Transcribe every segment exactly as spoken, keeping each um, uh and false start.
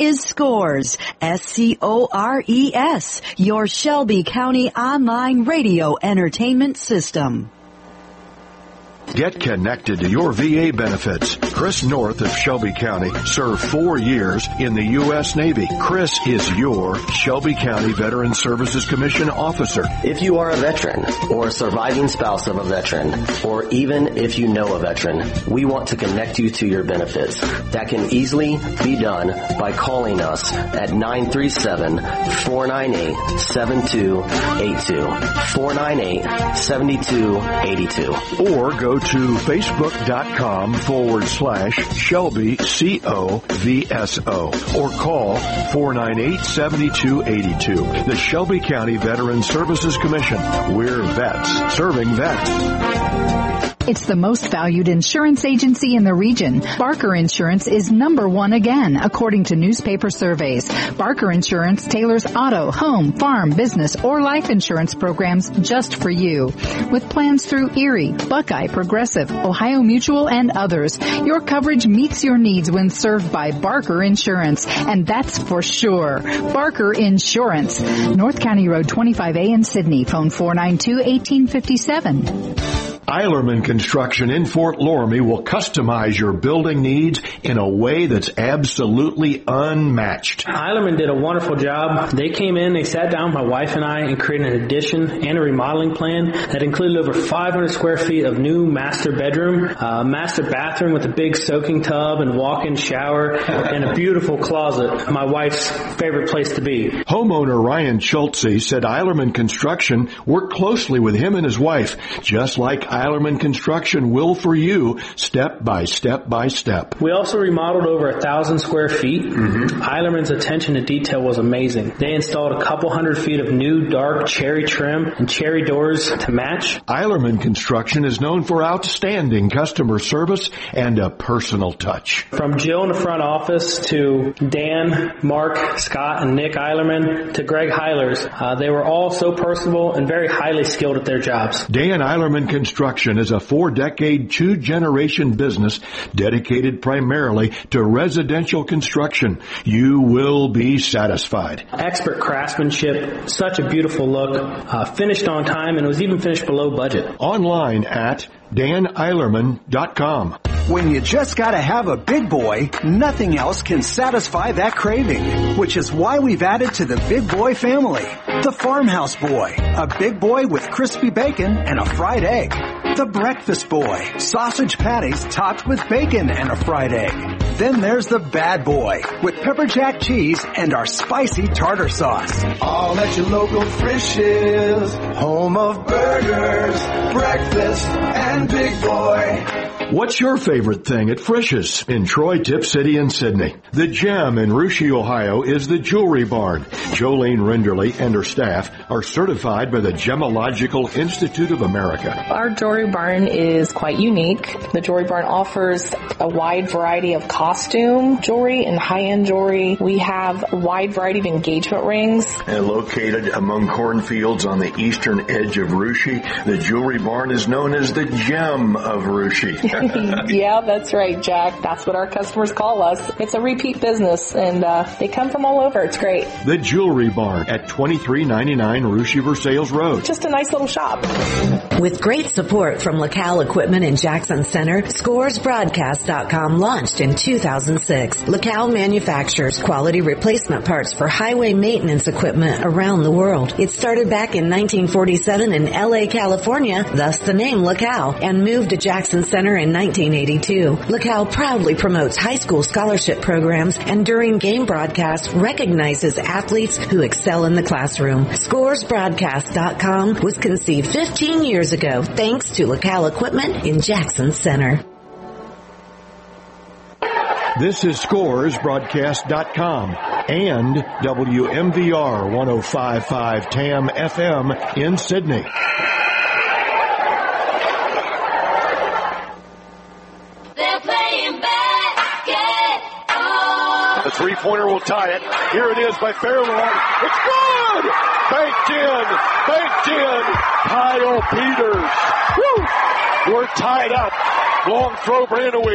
is Scores, S C O R E S, your Shelby County online radio entertainment system. Get connected to your V A benefits. Chris North of Shelby County served four years in the U S Navy. Chris is your Shelby County Veteran Services Commission officer. If you are a veteran or a surviving spouse of a veteran, or even if you know a veteran, we want to connect you to your benefits. That can easily be done by calling us at nine three seven, four nine eight, seven two eight two, four nine eight, seven two eight two. Or go to facebook.com forward slash Shelby C O V S O or call four nine eight, seven two eight two. The Shelby County Veteran Services Commission. We're vets serving vets. It's the most valued insurance agency in the region. Barker Insurance is number one again, according to newspaper surveys. Barker Insurance tailors auto, home, farm, business, or life insurance programs just for you. With plans through Erie, Buckeye, Progressive, Ohio Mutual, and others, your coverage meets your needs when served by Barker Insurance, and that's for sure. Barker Insurance. North County Road twenty-five A in Sydney. Phone four nine two, one eight five seven. Eilerman Construction in Fort Loramie will customize your building needs in a way that's absolutely unmatched. Eilerman did a wonderful job. They came in, they sat down with my wife and I and created an addition and a remodeling plan that included over five hundred square feet of new master bedroom, uh, master bathroom with a big soaking tub and walk-in shower, and a beautiful closet, my wife's favorite place to be. Homeowner Ryan Schultze said Eilerman Construction worked closely with him and his wife, just like Eilerman Construction will for you, step by step by step. We also remodeled over a thousand square feet. Mm-hmm. Eilerman's attention to detail was amazing. They installed a couple hundred feet of new dark cherry trim and cherry doors to match. Eilerman Construction is known for outstanding customer service and a personal touch. From Jill in the front office to Dan, Mark, Scott, and Nick Eilerman to Greg Heilers, uh, they were all so personable and very highly skilled at their jobs. Dan Eilerman Construction is a four-decade, two-generation business dedicated primarily to residential construction. You will be satisfied. Expert craftsmanship, such a beautiful look, uh, finished on time, and it was even finished below budget. Online at dan eilerman dot com. When you just gotta have a big boy, nothing else can satisfy that craving, which is why we've added to the Big Boy family. The Farmhouse Boy, a big boy with crispy bacon and a fried egg. The Breakfast Boy, sausage patties topped with bacon and a fried egg. Then there's the Bad Boy, with pepper jack cheese and our spicy tartar sauce. All at your local Frisch's, home of burgers, breakfast, and Big Boy. What's your favorite thing at Frisch's in Troy, Tip City, and Sydney? The Gem in Russia, Ohio is the Jewelry Barn. Jolene Renderly and her staff are certified by the Gemological Institute of America. Our Jewelry Barn is quite unique. The Jewelry Barn offers a wide variety of costume jewelry and high-end jewelry. We have a wide variety of engagement rings. And located among cornfields on the eastern edge of Russia, the Jewelry Barn is known as the Gem of Russia. Yeah, that's right, Jack. That's what our customers call us. It's a repeat business, and uh, they come from all over. It's great. The Jewelry Barn at twenty-three ninety-nine Russia Versailles Road. Just a nice little shop. With great support from LaCal Equipment in Jackson Center, Scores Broadcast dot com launched in two thousand six. LaCal manufactures quality replacement parts for highway maintenance equipment around the world. It started back in nineteen forty-seven in L A, California, thus the name LaCal, and moved to Jackson Center in nineteen eighty-two. LaCal proudly promotes high school scholarship programs and during game broadcasts recognizes athletes who excel in the classroom. Scores Broadcast dot com was conceived fifteen years ago thanks to LaCal Equipment in Jackson Center. This is Scores Broadcast dot com and W M V R one oh five point five T A M F M in Sydney. The three-pointer will tie it. Here it is by Fairlawn. It's good! Banked in! Banked in! Kyle Peters. Woo! We're tied up. Long throw, Brandaway.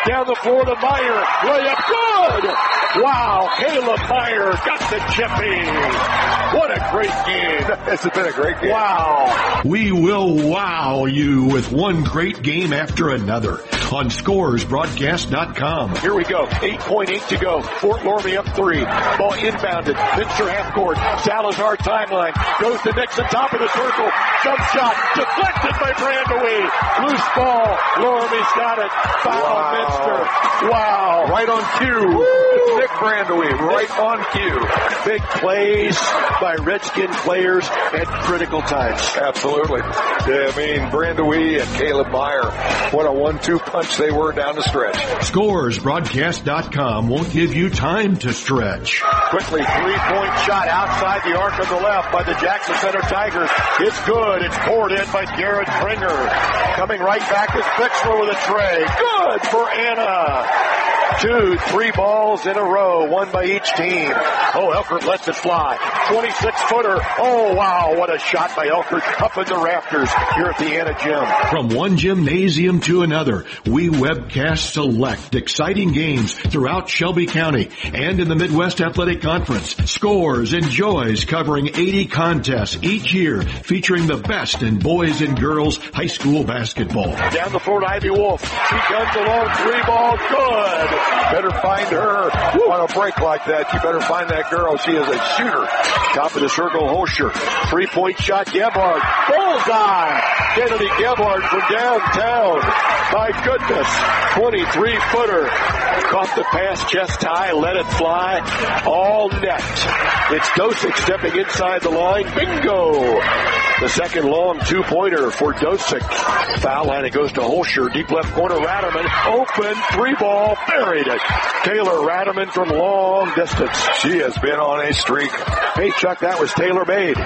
Down the floor to Meyer. Layup good. Wow, Caleb Meyer got the chippy. What a great game. It's been a great game. Wow. We will wow you with one great game after another on scores broadcast dot com. Here we go. eight point eight to go. Fort Loramie up three. Ball inbounded. Minster half court. Salazar timeline. Goes to Nixon, top of the circle. Jump shot. Deflected by Brandewee. Loose ball. Loramie's got it. Foul Wow. Minster. Wow. Right on cue. Woo. Nick Brandewee, right on cue. Big plays by Redskin players at critical times. Absolutely. Yeah, I mean, Brandewee and Caleb Meyer, what a one two punch they were down the stretch. scores broadcast dot com won't give you time to stretch. Quickly, three-point shot outside the arc on the left by the Jackson Center Tigers. It's good. It's poured in by Garrett Springer. Coming right back is Bixler with a tray. Good for Anna. Two, three balls in a row, one by each team. Oh, Elkert lets it fly. twenty-six footer. Oh, wow, what a shot by Elkert up in the rafters here at the Anna Gym. From one gymnasium to another, we webcast select exciting games throughout Shelby County and in the Midwest Athletic Conference. Scores enjoys covering eighty contests each year featuring the best in boys and girls high school basketball. Down the floor to Ivy Wolf. She guns along, three ball, good. Better find her on a break like that. You better find that girl. She is a shooter. Top of the circle, Hosher. Three-point shot, Gebhard. Bullseye! Kennedy Gebhard from downtown. My goodness. twenty-three footer. Caught the pass, chest high, let it fly. All net. It's Dosick stepping inside the line. Bingo! The second long two-pointer for Dosick. Foul line, it goes to Holscher. Deep left corner, Ratterman. Open, three ball, buried it. Taylor Ratterman from long distance. She has been on a streak. Hey, Chuck, that was Taylor made.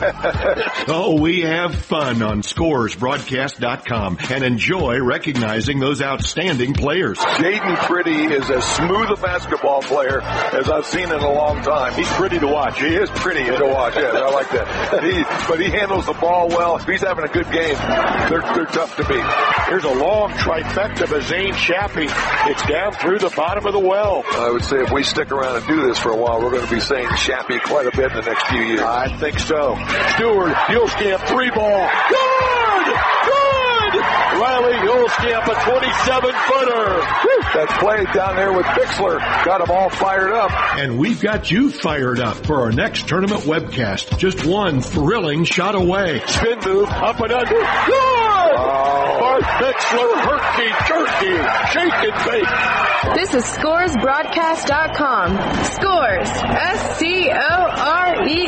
Oh, we have fun on scores broadcast dot com and enjoy recognizing those outstanding players. Jaden Pretty is as smooth a basketball player as I've seen in a long time. He's pretty to watch. He is pretty to watch, yes, I like that. He, but he handles the ball well. If he's having a good game, they're, they're tough to beat. Here's a long trifecta by Zane Shappy. It's down through the bottom of the well. I would say if we stick around and do this for a while, we're going to be saying Shappy quite a bit in the next few years. I think so. Stewart, Hulskamp, three ball. Good! Good! Riley Hulskamp, a twenty-seven footer. That play down there with Bixler got them all fired up. And we've got you fired up for our next tournament webcast. Just one thrilling shot away. Spin move, up and under. Good! Oh. Bart Bixler, herky jerky, shake and bake. This is scores broadcast dot com. Scores, S C O R E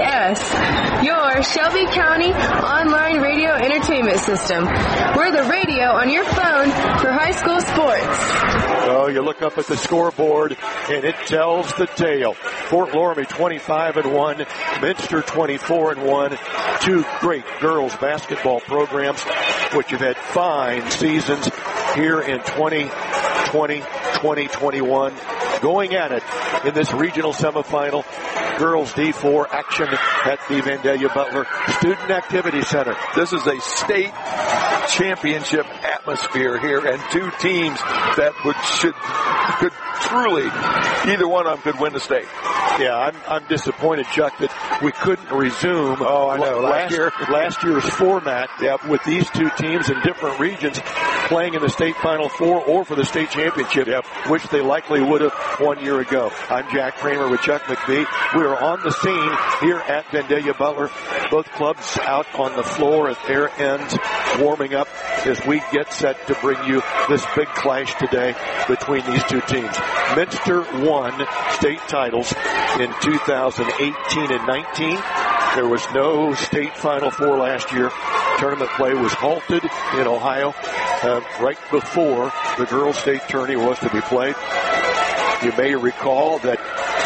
S. Your Shelby County online radio entertainment system. We're the radio on your phone for high school sports. Oh, you look up at the scoreboard, and it tells the tale. Fort Loramie twenty-five and one, Minster twenty-four and one. Two great girls basketball programs, which have had fine seasons here in twenty twenty, twenty twenty-one. Going at it in this regional semifinal. Girls D four action at the Vandalia Butler Student Activity Center. This is a state championship atmosphere here, and two teams that would should could truly, either one of them could win the state. Yeah, I'm I'm disappointed, Chuck, that we couldn't resume. Oh, I know. Last, last year, last year's format yep, with these two teams in different regions playing in the state Final Four or for the state championship, yep, which they likely would have one year ago. I'm Jack Kramer with Chuck McBee. We are on the scene here at Vandalia Butler. Both clubs out on the floor at their ends, warming up as we get set to bring you this big clash today between these two teams. Minster won state titles in two thousand eighteen and nineteen. There was no state Final Four last year. Tournament play was halted in Ohio uh, right before the girls' state tourney was to be played. You may recall that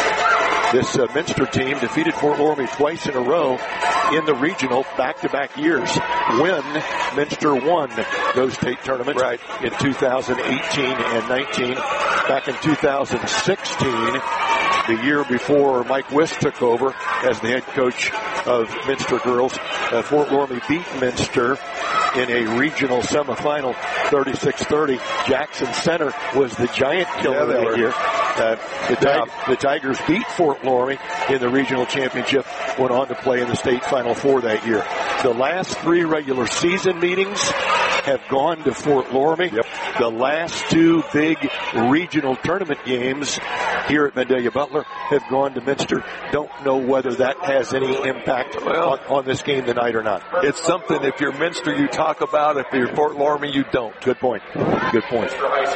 this uh, Minster team defeated Fort Loramie twice in a row in the regional back-to-back years when Minster won those state tournaments right. in two thousand eighteen and nineteen. Back in two thousand sixteen, the year before Mike Wist took over as the head coach of Minster girls. Uh, Fort Loramie beat Minster in a regional semifinal, thirty-six thirty. Jackson Center was the giant killer yeah, that were. year. Uh, the, Tig- the Tigers beat Fort Loramie in the regional championship, went on to play in the state final four that year. The last three regular season meetings have gone to Fort Loramie. Yep. The last two big regional tournament games here at Vandalia Butler have gone to Minster. Don't know whether that has any impact well, on, on this game tonight or not. It's something, if you're Minster, you talk about. If you're Fort Loramie, you don't. Good point. Good point.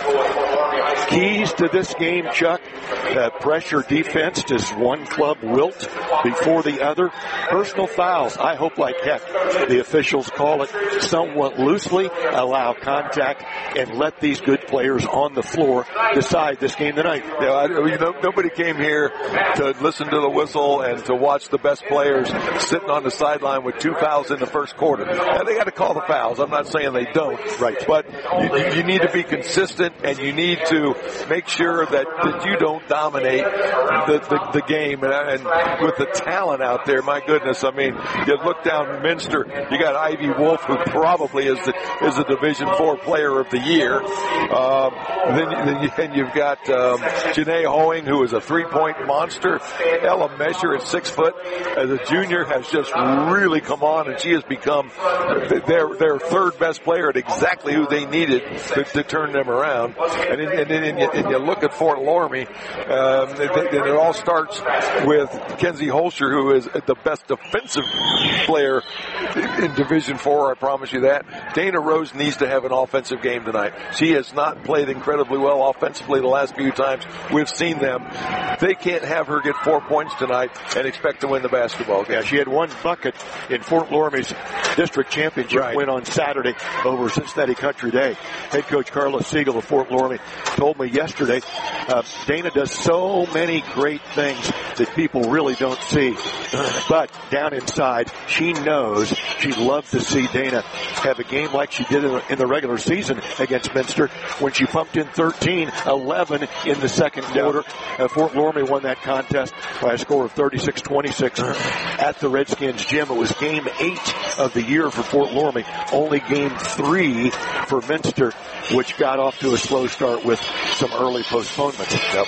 Keys to this game, Chuck. Uh, pressure defense. Does one club wilt before the other? Personal fouls. I hope like heck the officials call it somewhat loosely, allow contact, and let these good players on the floor decide this game tonight. Yeah, I, you know, nobody came here to listen to the whistle and to watch the best players sitting on the sideline with two fouls in the first quarter. Now, they got to call the fouls. I'm not saying they don't. Right. But you, you need to be consistent, and you need to make sure that, that you don't dominate the, the, the game. And, and with the talent out there, my goodness, I mean, you look down Minster, you got Ivy Wolf, who probably is the is the Division Four Player of the Year. Um, then, then, you, then you've got um, Janae Hoeing, who is a three-point monster. Ella Mesher at six foot as a junior has just really come on, and she has become their their third best player at exactly who they needed to, to turn them around. And then and, and, and, you, and you look at Fort Loramie, um, and it all starts with Kenzie Holscher, who is the best defensive player in Division Four. I promise you that. Dana Rose needs to have an offensive game tonight. She has not played incredibly well offensively the last few times we've seen them. They can't have her get four points tonight and expect to win the basketball game. Yeah, she had one bucket in Fort Loramie's district championship right. win on Saturday over Cincinnati Country Day. Head coach Carla Siegel of Fort Loramie told me yesterday, uh, Dana does so many great things that people really don't see. But down inside, she knows she'd love to see Dana have a game like she did in the, in the regular season against Minster when she pumped in thirteen eleven in the second quarter. Uh, Fort Loramie won that contest by a score of thirty-six twenty-six at the Redskins gym. It was game eight of the year for Fort Loramie, only game three for Minster, which got off to a slow start with some early postponements. Yep.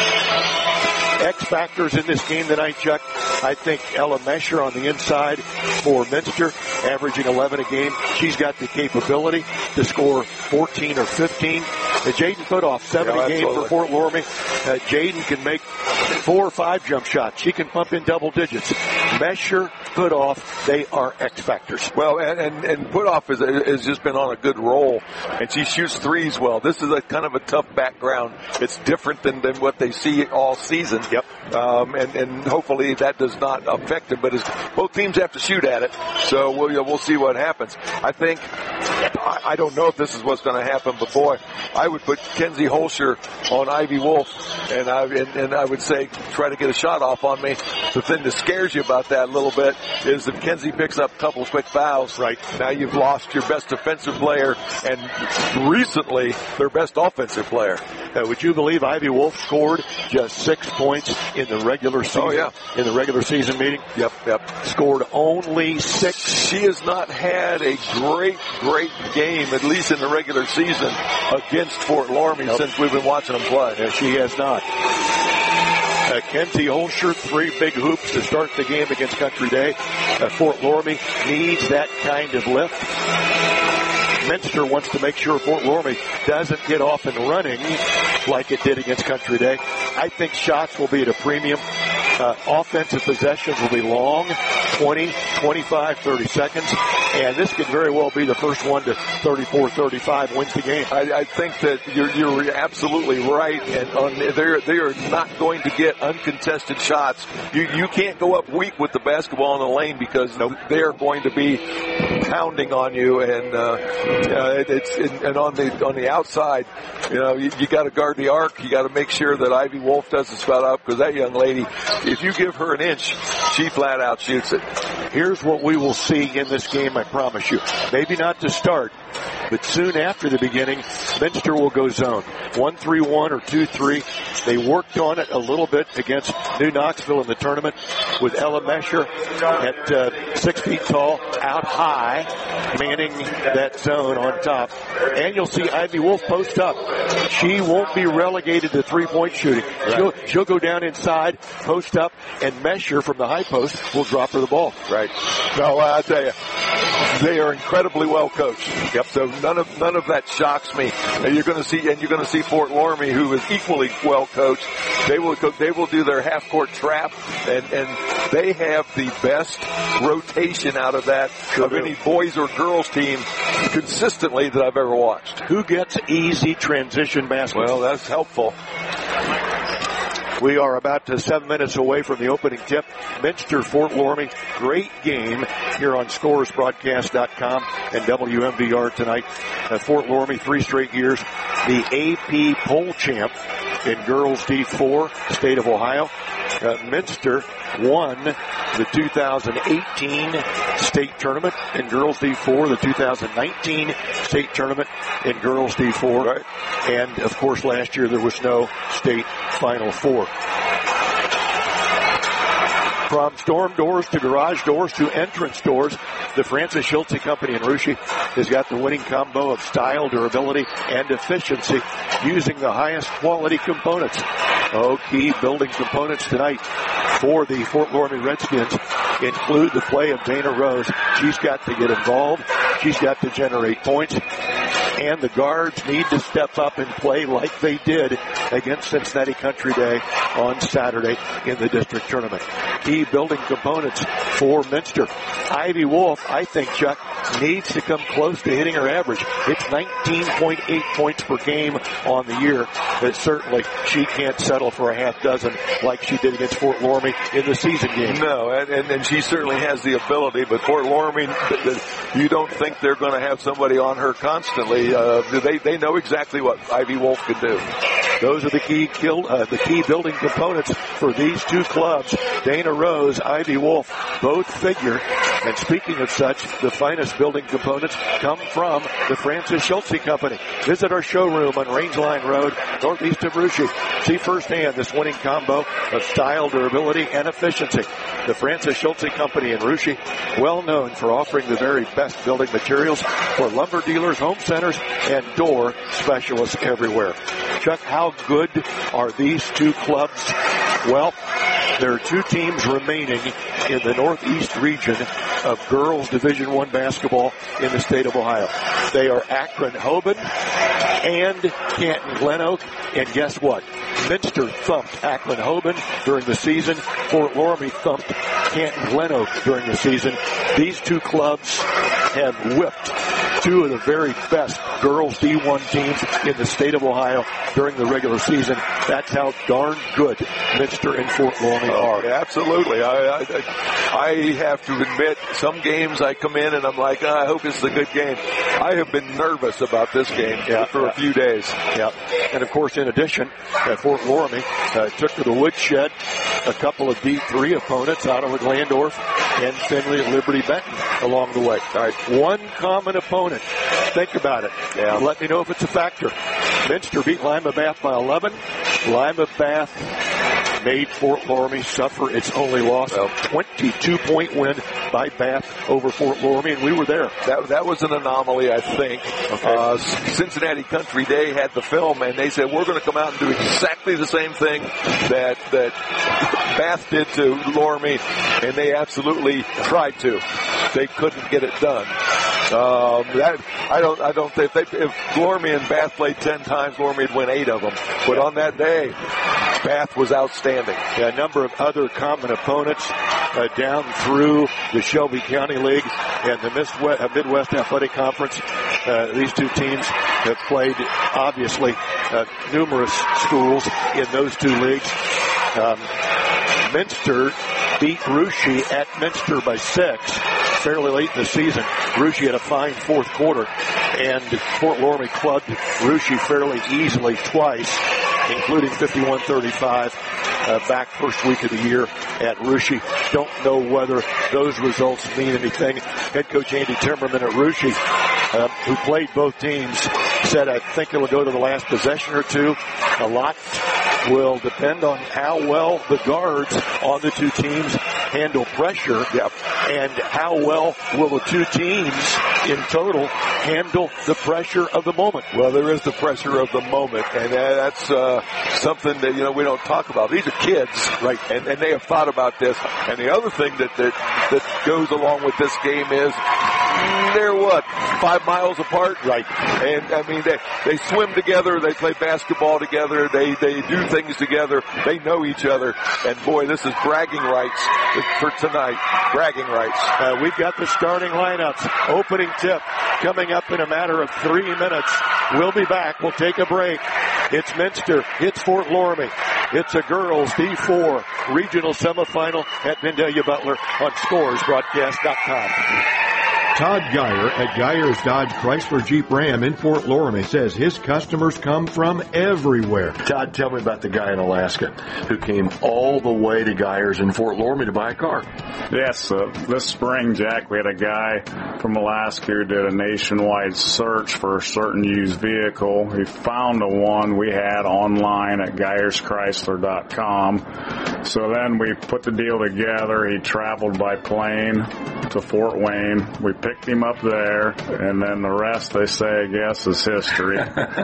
X factors in this game tonight, Chuck. I think Ella Mesher on the inside for Minster, averaging eleven a game. She's got the capability to score fourteen or fifteen. Uh, Jaden Footoff, seven yeah, a game for Fort Loramie. Uh, Jaden can make four or five jump shots. She can pump in double digits. Mesher, Footoff, they are X factors. Well, and, and, and Footoff has, has just been on a good roll, and she shoots threes well. This is a kind of a tough background. It's different than, than what they see all season. Yep. Um, and, and hopefully that does not affect them, but it's, both teams have to shoot at it, so we'll, you know, we'll see what happens. I think, I, I don't know if this is what's going to happen, but boy, I would put Kenzie Holscher on Ivy Wolf, and I, and, and I would say try to get a shot off on me. The thing that scares you about that a little bit is if Kenzie picks up a couple of quick fouls, right, now you've lost your best defensive player and recently their best offensive player. Uh, would you believe Ivy Wolf scored just six points in the regular season? Oh, yeah. In the regular season meeting? Yep, yep. Scored only six. She has not had a great, great game, at least in the regular season, against Fort Loramie nope. since we've been watching them play. Yeah, she has not. Uh, Kenzie Holscher, three big hoops to start the game against Country Day. Uh, Fort Loramie needs that kind of lift. Minster wants to make sure Fort Loramie doesn't get off and running like it did against Country Day. I think shots will be at a premium. Uh, offensive possessions will be long, twenty, twenty-five, thirty seconds. And this could very well be the first one to thirty-four thirty-five wins the game. I, I think that you're, you're absolutely right. And on, they're, they are not going to get uncontested shots. You, you can't go up weak with the basketball in the lane because nope. they are going to be pounding on you. And, uh, uh it's, and on the, on the outside, you know, you, you got to guard the arc. You got to make sure that Ivy Wolf doesn't spout up because that young lady, if you give her an inch, she flat out shoots it. Here's what we will see in this game, I promise you. Maybe not to start, But soon after the beginning, Minster will go zone. one three one or two three. They worked on it a little bit against New Knoxville in the tournament with Ella Mesher at uh, six feet tall, out high, manning that zone on top. And you'll see Ivy Wolf post up. She won't be relegated to three-point shooting. She'll, she'll go down inside, post up, and Mesher from the high post will drop her the ball. Right. No, I tell you, they are incredibly well coached. Yep. So none of none of that shocks me. And you're going to see, and you're going to see Fort Loramie, who is equally well coached. They will they will do their half court trap, and and they have the best rotation out of that sure of do. any boys or girls team consistently that I've ever watched. Who gets easy transition baskets? Well, that's helpful. We are about to seven minutes away from the opening tip. Minster, Fort Loramie, great game here on Scores Broadcast dot com and W M V R tonight. Uh, Fort Loramie, three straight years, the A P poll champ in girls D four, state of Ohio. Uh, Minster won the two thousand eighteen state tournament in girls D four, the two thousand nineteen state tournament in girls D four, right. And of course last year there was no state Final Four. From storm doors to garage doors to entrance doors, the Francis Schulze Company in Russia has got the winning combo of style, durability, and efficiency using the highest quality components. Oh, key building components tonight for the Fort Loramie Redskins include the play of Dana Rose. She's got to get involved. She's got to generate points. And the guards need to step up and play like they did against Cincinnati Country Day on Saturday in the district tournament. Key building components for Minster. Ivy Wolf, I think, Chuck, needs to come close to hitting her average. It's nineteen point eight points per game on the year, but certainly she can't settle for a half dozen like she did against Fort Loramie in the season game. No, and, and, and she certainly has the ability, but Fort Loramie, you don't think they're going to have somebody on her constantly. Uh, they, they know exactly what Ivy Wolf can do. Those are the key kill, uh, the key building components for these two clubs. Dana Rose, Ivy Wolf, both figure. And speaking of such, the finest building components come from the Francis Schulze Company. Visit our showroom on Rangeline Road, northeast of Russia. See firsthand this winning combo of style, durability, and efficiency. The Francis Schulze Company in Russia, well known for offering the very best building materials for lumber dealers, home centers, and door specialists everywhere. Chuck, how good are these two clubs? Well, there are two teams remaining in the Northeast region of girls Division One basketball in the state of Ohio. They are Akron-Hoban and Canton-Glen Oak. And guess what? Minster thumped Akron-Hoban during the season. Fort Loramie thumped Canton-Glen Oak during the season. These two clubs have whipped two of the very best girls D one teams in the state of Ohio during the regular season. That's how darn good Minster and Fort Loramie are. Oh, absolutely. I, I, I have to admit, some games I come in and I'm like, oh, I hope it's a good game. I have been nervous about this game yeah, for yeah. a few days. Yeah. And of course, in addition, uh, Fort Loramie uh, took to the woodshed a couple of D three opponents, Ottawa Glandorf and Finley at Liberty Benton along the way. All right, one common opponent. Think about it. Yeah. Let me know if it's a factor. Minster beat Lima Bath by eleven. Lima Bath made Fort Loramie suffer its only loss. Well, twenty-two point win by Bath over Fort Loramie, and we were there. That that was an anomaly, I think. Okay. Uh, Cincinnati Country Day had the film, and they said, we're going to come out and do exactly the same thing that that Bath did to Loramie, and they absolutely tried to. They couldn't get it done. Um, that, I don't, I don't think, if, they, if Loramie and Bath played ten times, Loramie would win eight of them. But on that day, Bath was outstanding. Yeah, a number of other common opponents uh, down through the Shelby County League and the Midwest, uh, Midwest Athletic Conference. Uh, these two teams have played, obviously, uh, numerous schools in those two leagues. Um, Minster beat Russia at Minster by six fairly late in the season. Russia had a fine fourth quarter, and Fort Loramie clubbed Russia fairly easily twice, including fifty-one thirty-five uh, back first week of the year at Russia. Don't know whether those results mean anything. Head coach Andy Timmerman at Russia uh, who played both teams, said, I think it'll go to the last possession or two. A lot will depend on how well the guards on the two teams handle pressure, yep. and how well will the two teams in total handle the pressure of the moment. Well, there is the pressure of the moment, and that's uh, something that, you know, we don't talk about. These are kids, right, and, and they have thought about this. And the other thing that, that, that goes along with this game is they're, what, five miles apart? Right. And, I mean, they, they swim together, they play basketball together, they, they do things together, they know each other, and boy, this is bragging rights for tonight. Bragging rights. Uh, we've got the starting lineups. Opening tip coming up in a matter of three minutes. We'll be back. We'll take a break. It's Minster. It's Fort Loramie. It's a girls D four regional semifinal at Vandalia Butler on scores broadcast dot com. Todd Geyer at Geyer's Dodge Chrysler Jeep Ram in Fort Loramie says his customers come from everywhere. Todd, tell me about the guy in Alaska who came all the way to Geyer's in Fort Loramie to buy a car. Yes, uh, this spring, Jack, we had a guy from Alaska who did a nationwide search for a certain used vehicle. He found the one we had online at Geyers Chrysler dot com. So then we put the deal together. He traveled by plane to Fort Wayne. We picked him up there, and then the rest, they say, I guess, is history.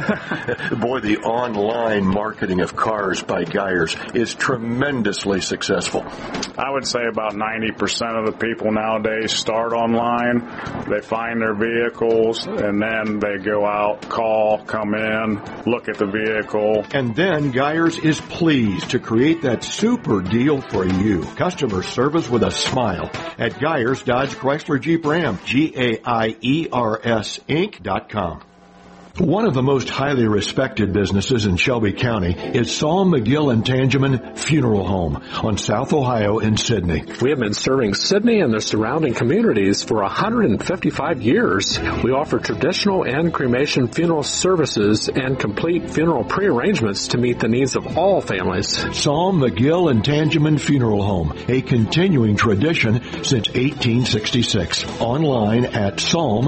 Boy, the online marketing of cars by Geyers is tremendously successful. I would say about ninety percent of the people nowadays start online. They find their vehicles, and then they go out, call, come in, look at the vehicle. And then Geyers is pleased to create that super deal for you. Customer service with a smile at Geyers Dodge Chrysler Jeep Ram. G A I E R S Inc dot com. One of the most highly respected businesses in Shelby County is Saul McGill and Tangeman Funeral Home on South Ohio in Sidney. We have been serving Sidney and the surrounding communities for one hundred fifty-five years. We offer traditional and cremation funeral services and complete funeral prearrangements to meet the needs of all families. Saul McGill and Tangeman Funeral Home, a continuing tradition since eighteen sixty-six. Online at Psalm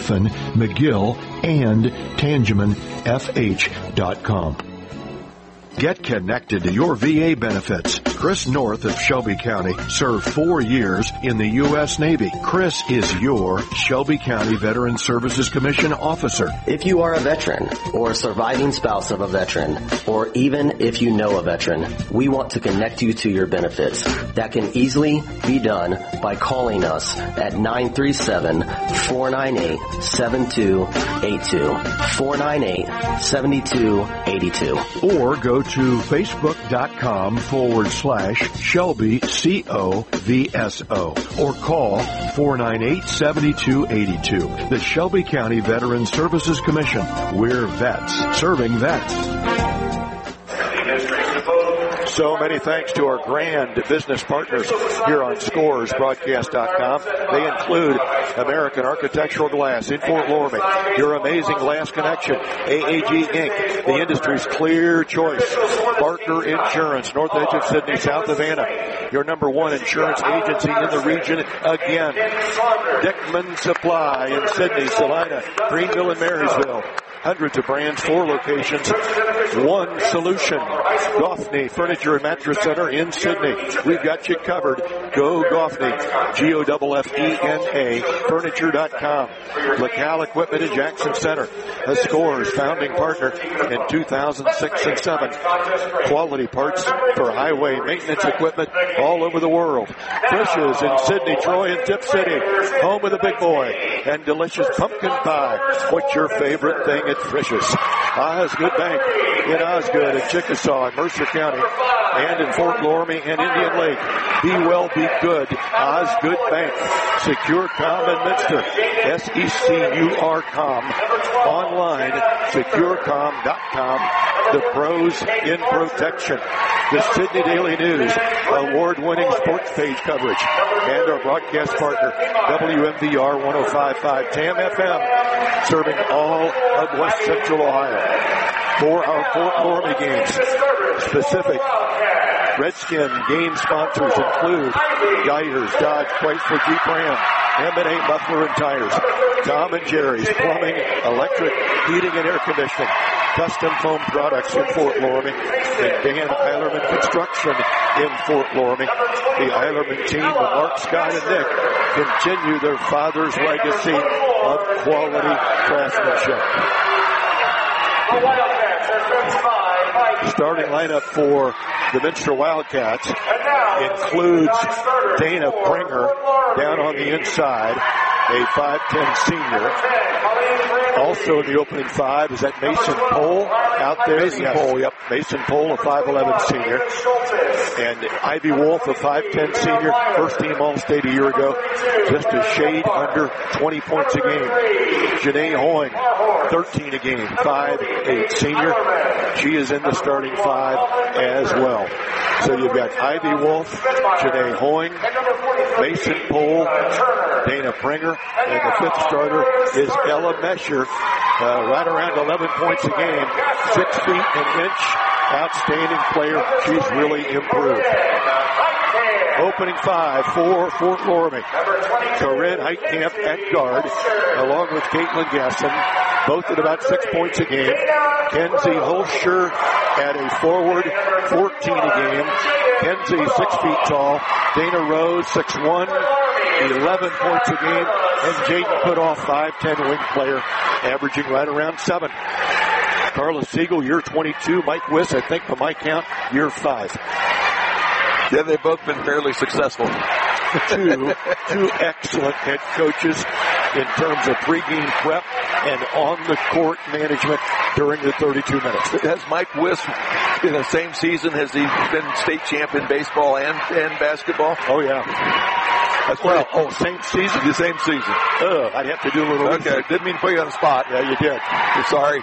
McGill and Tangeman F H dot com. Get connected to your V A benefits. Chris North of Shelby County served four years in the U S Navy. Chris is your Shelby County Veteran Services Commission officer. If you are a veteran or a surviving spouse of a veteran, or even if you know a veteran, we want to connect you to your benefits. That can easily be done by calling us at nine three seven, four nine eight, seven two eight two, four nine eight, seven two eight two. Or go to facebook.com forward slash Shelby C O V S O or call four nine eight, seven two eight two. The Shelby County Veteran Services Commission. We're vets serving vets. So many thanks to our grand business partners here on scores broadcast dot com. They include American Architectural Glass in Fort Loramie, your amazing glass connection, A A G Incorporated, the industry's clear choice, Barker Insurance, north edge of Sidney, south of Anna, your number one insurance agency in the region again, Dickman Supply in Sidney, Salina, Greenville, and Marysville. Hundreds of brands, four locations, one solution. Goffney Furniture and Mattress Center in Sidney. We've got you covered. Go Goffney. G O F F E N A. Furniture dot com. LaCal Equipment in Jackson Center. The Scores founding partner in two thousand six and seven. Quality parts for highway maintenance equipment all over the world. Frisch's in Sidney, Troy, and Tip City. Home of the big boy and delicious pumpkin pie. What's your favorite thing at Frisch's? Osgood Bank in Osgood and Chickasaw in Mercer County and in Fort Loramie and Indian Lake. Be well, be good. Osgood Bank. SecureCom and Minster. S E C U R com. Online, secure com dot com. The pros in protection. The Sidney Daily News. Award-winning sports page coverage. And our broadcast partner, W M V R one oh five point five T A M F M. Serving all of West Central Ohio. For our Fort Loramie games, specific Redskin game sponsors include Geithers, Dodge, Chrysler, Jeep Ram, M and A Muffler and Tires, Tom and Jerry's Plumbing, Electric, Heating and Air Conditioning, Custom Foam Products in Fort Loramie, and Dan Eilerman Construction in Fort Loramie. The Eilerman team of Mark, Scott, and Nick continue their father's legacy of quality craftsmanship. Starting lineup for the Minster Wildcats includes Dana Pringer down on the inside, a five ten senior. Also in the opening five is that Mason Pohl out there. Mason yes. Pohl, yep. Mason Pohl, a five eleven senior. And Ivy Wolf, a five ten senior, first team All-State a year ago, just a shade under twenty points a game. Janae Hoying, thirteen a game, five eight senior. She is in the starting five as well. So you've got Ivy Wolf, Janae Hoying, Mason Pohl, Dana Pringer, and the fifth starter is Ella Mesher, uh, right around eleven points a game, six feet an inch, outstanding player. She's really improved. Opening five for Fort Loramie. Corinne Heitkamp at guard, along with Caitlin Gasson, both at about six points a game. Kenzie Holscher at a forward, fourteen a game. Kenzie, six feet tall. Dana Rose, six one, eleven points a game. And Jaden Putoff, five ten wing player, averaging right around seven. Carla Siegel, year twenty-two. Mike Wiss, I think, by my count, year five. Yeah, they've both been fairly successful. two, two excellent head coaches in terms of pregame prep and on-the-court management during the thirty-two minutes. Has Mike Wiss, in the same season, has he been state champion baseball and, and basketball? Oh, yeah. That's well, pretty, oh, same season? The same season. Uh, I'd have to do a little Okay, research. Didn't mean to put you on the spot. Yeah, you did. I'm sorry.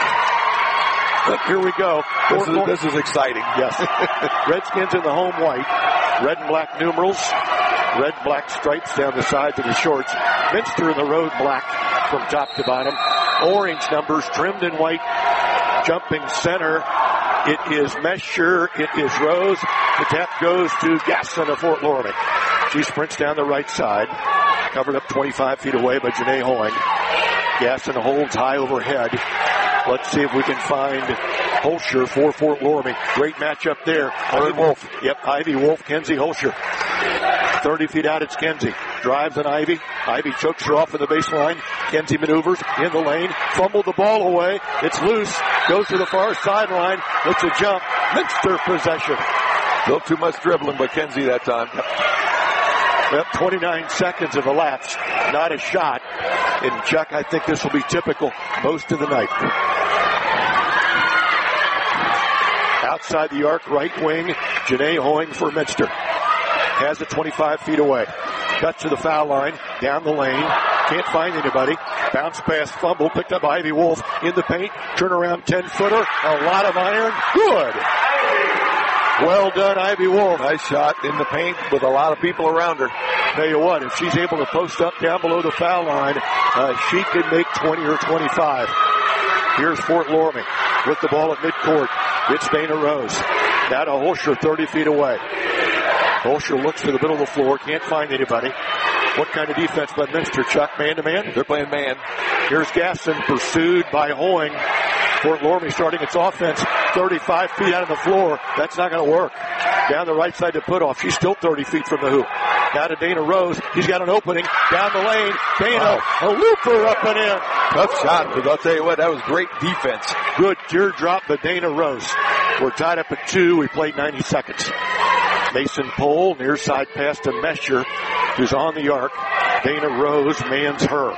But here we go. This is, this is exciting. Yes. Redskins in the home white. Red and black numerals. Red and black stripes down the sides of the shorts. Minster in the road black from top to bottom. Orange numbers trimmed in white. Jumping center. It is Mesher. It is Rose. The tap goes to Gasson of Fort Loramie. She sprints down the right side. Covered up twenty-five feet away by Janae Hoying. Gasson holds high overhead. Let's see if we can find Holscher for Fort Loramie. Great matchup there. Ivy Wolf. Yep, Ivy Wolf, Kenzie Holscher. thirty feet out, it's Kenzie. Drives on Ivy. Ivy chokes her off in the baseline. Kenzie maneuvers in the lane. Fumbled the ball away. It's loose. Goes to the far sideline. It's a jump. Minster possession. A little too much dribbling by Kenzie that time. Yep, twenty-nine seconds have elapsed. Not a shot. And Chuck, I think this will be typical most of the night. Outside the arc, right wing, Janae Hoying for Minster. Has it twenty-five feet away. Cuts to the foul line, down the lane. Can't find anybody. Bounce pass, fumble, picked up by Ivy Wolf in the paint. Turnaround ten-footer. A lot of iron. Good. Well done, Ivy Wolf. Nice shot in the paint with a lot of people around her. Tell you what, if she's able to post up down below the foul line, uh, she could make twenty or twenty-five. Here's Fort Loramie with the ball at midcourt. It's Dana Rose. Now to Holscher, thirty feet away. Holscher looks to the middle of the floor, can't find anybody. What kind of defense by Minster, Chuck? Man-to-man? They're playing man. Here's Gasson, pursued by Hoying. Fort Loramie starting its offense thirty-five feet out of the floor. That's not going to work. Down the right side to Putoff. She's still thirty feet from the hoop. Now to Dana Rose. He's got an opening down the lane. Dana, wow. A looper up and in. Tough shot, but I'll tell you what, that was great defense. Good teardrop by Dana Rose. We're tied up at two. We played ninety seconds. Mason Pohl, near side pass to Mesher, who's on the arc. Dana Rose mans her.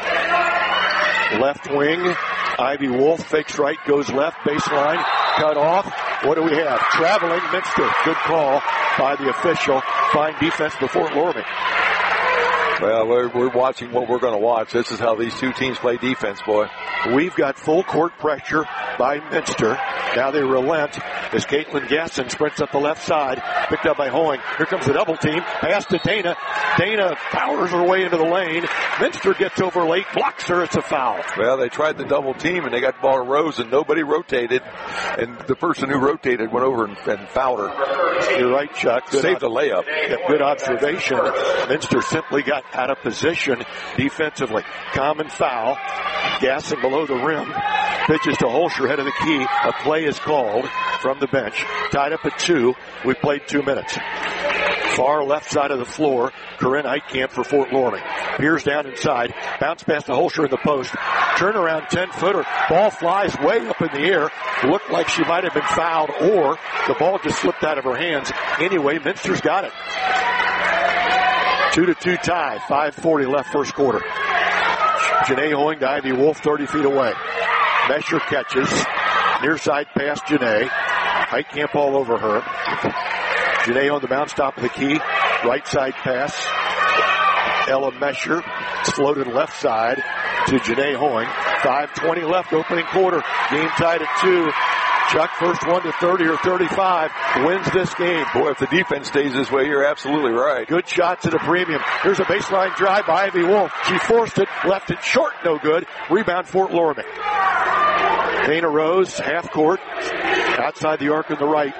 Left wing, Ivy Wolf fakes right, goes left, baseline, cut off. What do we have? Traveling Minster. Good call by the official. Fine defense before Loramie. Well, we're, we're watching what we're going to watch. This is how these two teams play defense, boy. We've got full court pressure by Minster. Now they relent as Caitlin Gasson sprints up the left side. Picked up by Hoying. Here comes the double team. Pass to Dana. Dana powers her way into the lane. Minster gets over late. Blocks her. It's a foul. Well, they tried the double team, and they got the ball to Rose, and nobody rotated. And the person who rotated went over and, and fouled her. You're right, Chuck. Good Saved the layup. Yeah, good observation. Minster simply got out of position defensively. Common foul. Gassing below the rim. Pitches to Holscher, head of the key. A play is called from the bench. Tied up at two. We played two minutes. Far left side of the floor, Corinne Heitkamp for Fort Loramie. Peers down inside. Bounce pass to Holscher in the post. Turnaround ten-footer. Ball flies way up in the air. Looked like she might have been fouled, or the ball just slipped out of her hands. Anyway, Minster's got it. Two to two tie. five forty left first quarter. Janae Hoing to Ivy Wolf, thirty feet away. Mesher catches. Near side pass, Janae. Heitkamp all over her. Janae on the bounce, top of the key. Right side pass. Ella Mesher. It's floated left side to Janae Hoing. five twenty left, opening quarter. Game tied at two. Chuck, first one to thirty or thirty-five, wins this game. Boy, if the defense stays this way, you're absolutely right. Good shots at a premium. Here's a baseline drive by Ivy Wolf. She forced it, left it short, no good. Rebound, Fort Loramie. Dana Rose, half court, outside the arc on the right.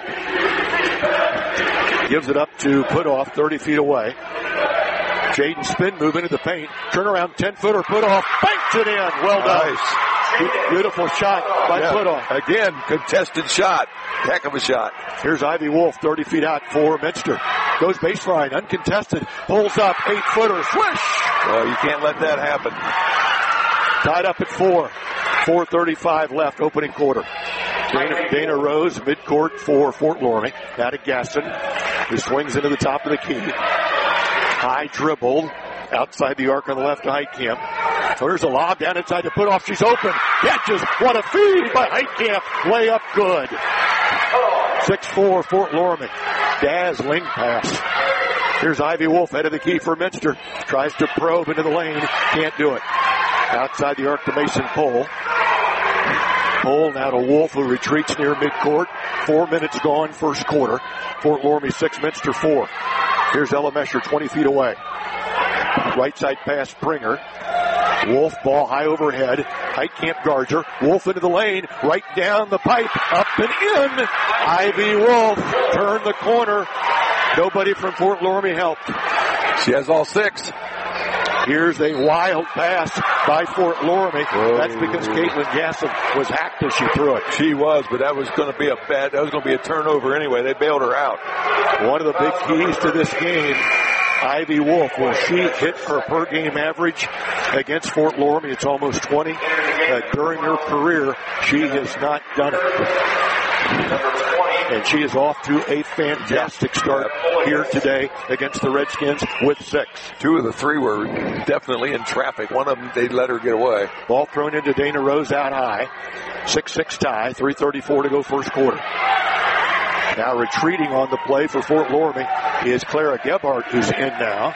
Gives it up to Putoff, thirty feet away. Jaden spin move into the paint. Turnaround ten-footer, Putoff, banks it in. Well done. Nice. Beautiful shot by yeah. Putoff. Again, contested shot. Heck of a shot. Here's Ivy Wolf, thirty feet out for Minster. Goes baseline, uncontested. Pulls up, eight-footer, swish! Well, you can't let that happen. Tied up at four. four thirty-five left, opening quarter. Dana, Dana Rose, midcourt for Fort Loramie. Now to Gasson, who swings into the top of the key. High dribble, outside the arc on the left to Heitkamp. So there's a lob down inside to Putoff. She's open. Catches. What a feed by Heitkamp. Layup good. six four Fort Loramie. Dazzling pass. Here's Ivy Wolf, head of the key for Minster. Tries to probe into the lane. Can't do it. Outside the arc to Mason Pohl. Pohl now to Wolf, who retreats near midcourt. Four minutes gone, first quarter. Fort Loramie six, Minster four. Here's Ella Mesher, twenty feet away. Right side pass, Springer. Wolf, ball high overhead. Heitkamp guards her. Wolf into the lane, right down the pipe, up and in. Ivy Wolf turned the corner. Nobody from Fort Loramie helped. She has all six. Here's a wild pass by Fort Loramie. Whoa. That's because Caitlin Gasson was hacked as she threw it. She was, but that was going to be a bad, that was going to be a turnover anyway. They bailed her out. One of the big keys to this game, Ivy Wolf, will she hit her per game average against Fort Loramie? It's almost twenty. Uh, during her career, she has not done it. And she is off to a fantastic start here today against the Redskins with six. Two of the three were definitely in traffic. One of them, they let her get away. Ball thrown into Dana Rose out high. six six tie, three thirty-four to go first quarter. Now retreating on the play for Fort Loramie is Clara Gebhardt, who's in now.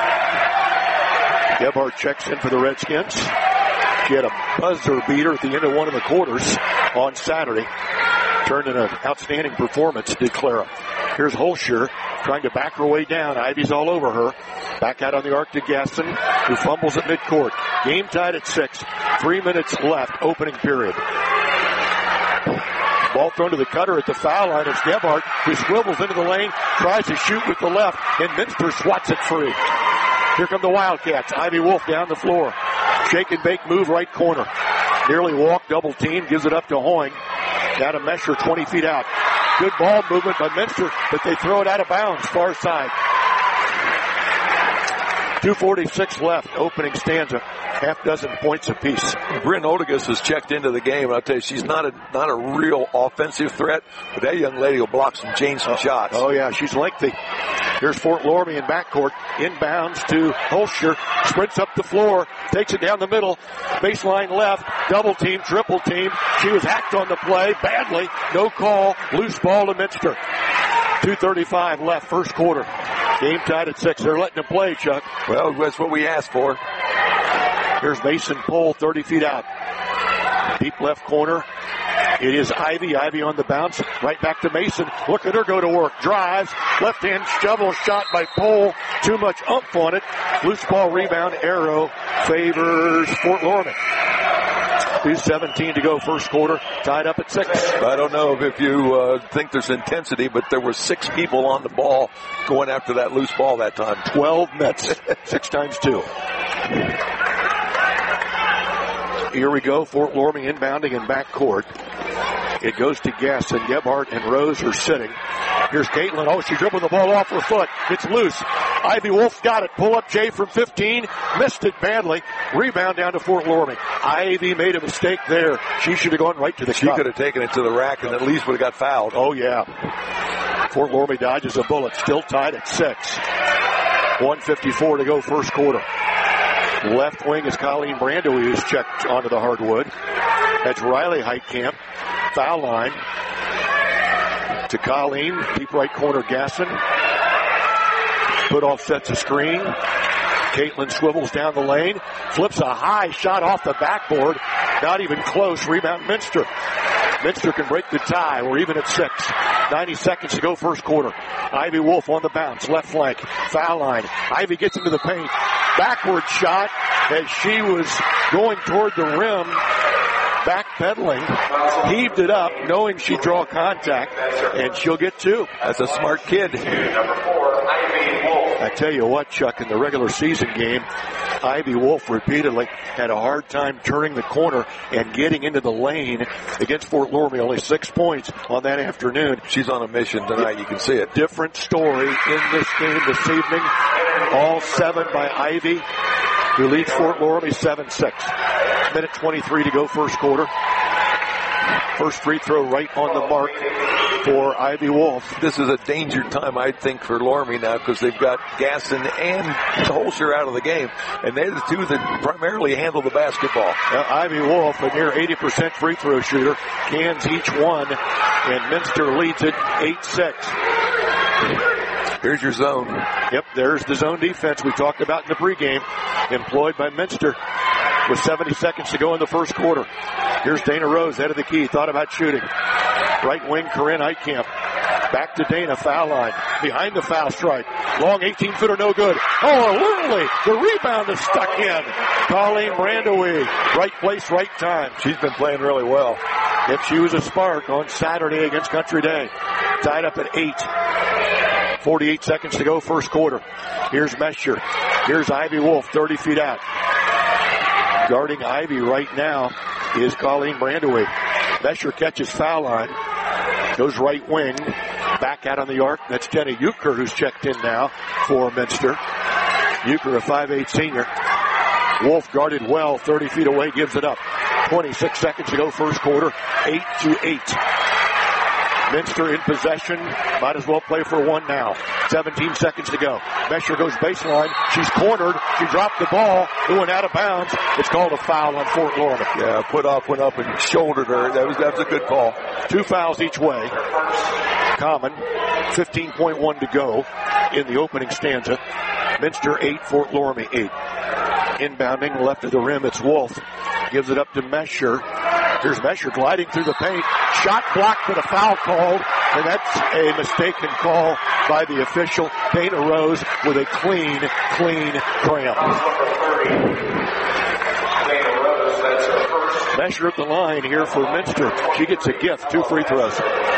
Gebhardt checks in for the Redskins. She had a buzzer beater at the end of one of the quarters on Saturday. Turned in an outstanding performance, did Clara. Here's Holscher trying to back her way down. Ivy's all over her. Back out on the arc to Gasson, who fumbles at midcourt. Game tied at six. Three minutes left, opening period. Ball thrown to the cutter at the foul line. It's Gebhardt, who swivels into the lane, tries to shoot with the left, and Minster swats it free. Here come the Wildcats. Ivy Wolf down the floor. Shake and bake move right corner. Nearly walk, double team, gives it up to Hoing. Now to Mesher, twenty feet out. Good ball movement by Minster, but they throw it out of bounds, far side. two forty-six left, opening stanza. Half dozen points apiece. Bryn Odegas has checked into the game. I'll tell you, she's not a not a real offensive threat, but that young lady will block some, change some oh, shots. Oh, yeah, she's lengthy. Here's Fort Loramie in backcourt. Inbounds to Holscher. Sprints up the floor. Takes it down the middle. Baseline left. Double team, triple team. She was hacked on the play badly. No call. Loose ball to Minster. two thirty-five left, first quarter. Game tied at six. They're letting them play, Chuck. Well, that's what we asked for. Here's Mason Pohl, thirty feet out. Deep left corner. It is Ivy. Ivy on the bounce. Right back to Mason. Look at her go to work. Drives. Left hand shovel shot by Pohl. Too much oomph on it. Loose ball rebound. Arrow favors Fort Loramie. two seventeen to go first quarter, tied up at six. I don't know if you uh, think there's intensity, but there were six people on the ball going after that loose ball that time. twelve Mets, six times two. Here we go, Fort Loramie inbounding in backcourt. It goes to Guess, and Gebhardt and Rose are sitting. Here's Caitlin. Oh, she dribbled the ball off her foot. It's loose. Ivy Wolf got it. Pull up Jay from fifteen. Missed it badly. Rebound down to Fort Loramie. Ivy made a mistake there. She should have gone right to the She cup. could have taken it to the rack and at least would have got fouled. Oh, yeah. Fort Loramie dodges a bullet. Still tied at six. one fifty-four to go first quarter. Left wing is Colleen Brandowy who's checked onto the hardwood. That's Riley Heitkamp. Foul line to Colleen. Deep right corner Gasson. Putoff sets a screen. Caitlin swivels down the lane. Flips a high shot off the backboard. Not even close. Rebound Minster. Minster can break the tie. We're even at six. ninety seconds to go first quarter. Ivy Wolf on the bounce. Left flank. Foul line. Ivy gets into the paint. Backward shot as she was going toward the rim. Backpedaling. Heaved it up knowing she'd draw contact. And she'll get two. That's a smart kid. I tell you what, Chuck, in the regular season game, Ivy Wolf repeatedly had a hard time turning the corner and getting into the lane against Fort Loramie. Only six points on that afternoon. She's on a mission tonight. You can see it. Different story in this game this evening. All seven by Ivy, who leads Fort Loramie seven six. Minute twenty-three to go first quarter. First free throw right on the mark for Ivy Wolf. This is a danger time, I think, for Loramie now because they've got Gasson and Holscher out of the game. And they're the two that primarily handle the basketball. Uh, Ivy Wolf, a near eighty percent free throw shooter, cans each one, and Minster leads it eight six. Here's your zone. Yep, there's the zone defense we talked about in the pregame, employed by Minster with seventy seconds to go in the first quarter. Here's Dana Rose, head of the key, thought about shooting. Right wing, Corinne Heitkamp. Back to Dana, foul line. Behind the foul stripe. Long eighteen-footer, no good. Oh, literally, the rebound is stuck in. Colleen Brandowy, right place, right time. She's been playing really well. If she was a spark on Saturday against Country Day. Tied up at eight. forty-eight seconds to go, first quarter. Here's Mesher. Here's Ivy Wolf, thirty feet out. Guarding Ivy right now is Colleen Brandowy. Mesher catches foul line. Goes right wing. Back out on the arc. That's Jenny Euchre who's checked in now for Minster. Euchre, a five eight senior. Wolf guarded well, thirty feet away, gives it up. twenty-six seconds to go, first quarter. eight to eight. Minster in possession. Might as well play for one now. seventeen seconds to go. Mesher goes baseline. She's cornered. She dropped the ball. It went out of bounds. It's called a foul on Fort Loramie. Yeah, Putoff went up and shouldered her. That was, that was a good call. Two fouls each way. Common. fifteen point one to go in the opening stanza. Minster eight, Fort Loramie eight. Inbounding left of the rim. It's Wolf. Gives it up to Mesher. Here's Mesher gliding through the paint. Shot blocked with a foul called. And that's a mistaken call by the official. Dana Rose with a clean, clean cramp. Mesher at the line here for Minster. She gets a gift. Two free throws.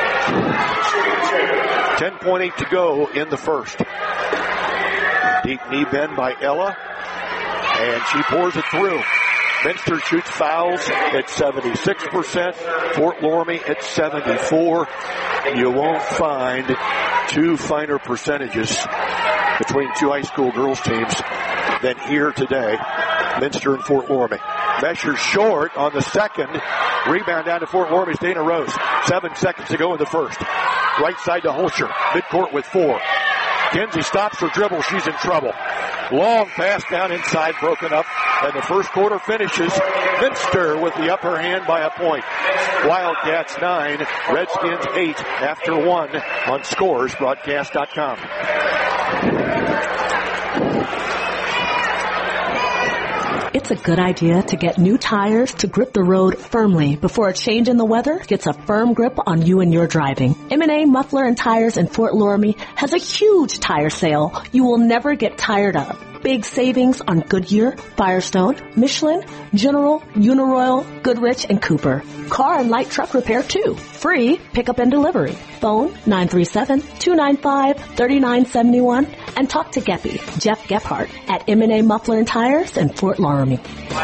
ten point eight to go in the first. Deep knee bend by Ella. And she pours it through. Minster shoots fouls at seventy-six percent. Fort Loramie at seventy-four. You won't find two finer percentages between two high school girls teams than here today. Minster and Fort Loramie. Mesher short on the second. Rebound down to Fort Loramie's Dana Rose. Seven seconds to go in the first. Right side to Holscher. Midcourt with four. Kenzie stops her dribble. She's in trouble. Long pass down inside, broken up. And the first quarter finishes. Minster with the upper hand by a point. Wildcats nine, Redskins eight after one on scores broadcast dot com. It's it's a good idea to get new tires to grip the road firmly before a change in the weather gets a firm grip on you and your driving. M and A Muffler and Tires in Fort Loramie has a huge tire sale you will never get tired of. Big savings on Goodyear, Firestone, Michelin, General, Uniroyal, Goodrich, and Cooper. Car and light truck repair too. Free pickup and delivery. Phone nine three seven, two nine five, three nine seven one and talk to Geppy, Jeff Gephardt at M and A Muffler and Tires in Fort Loramie.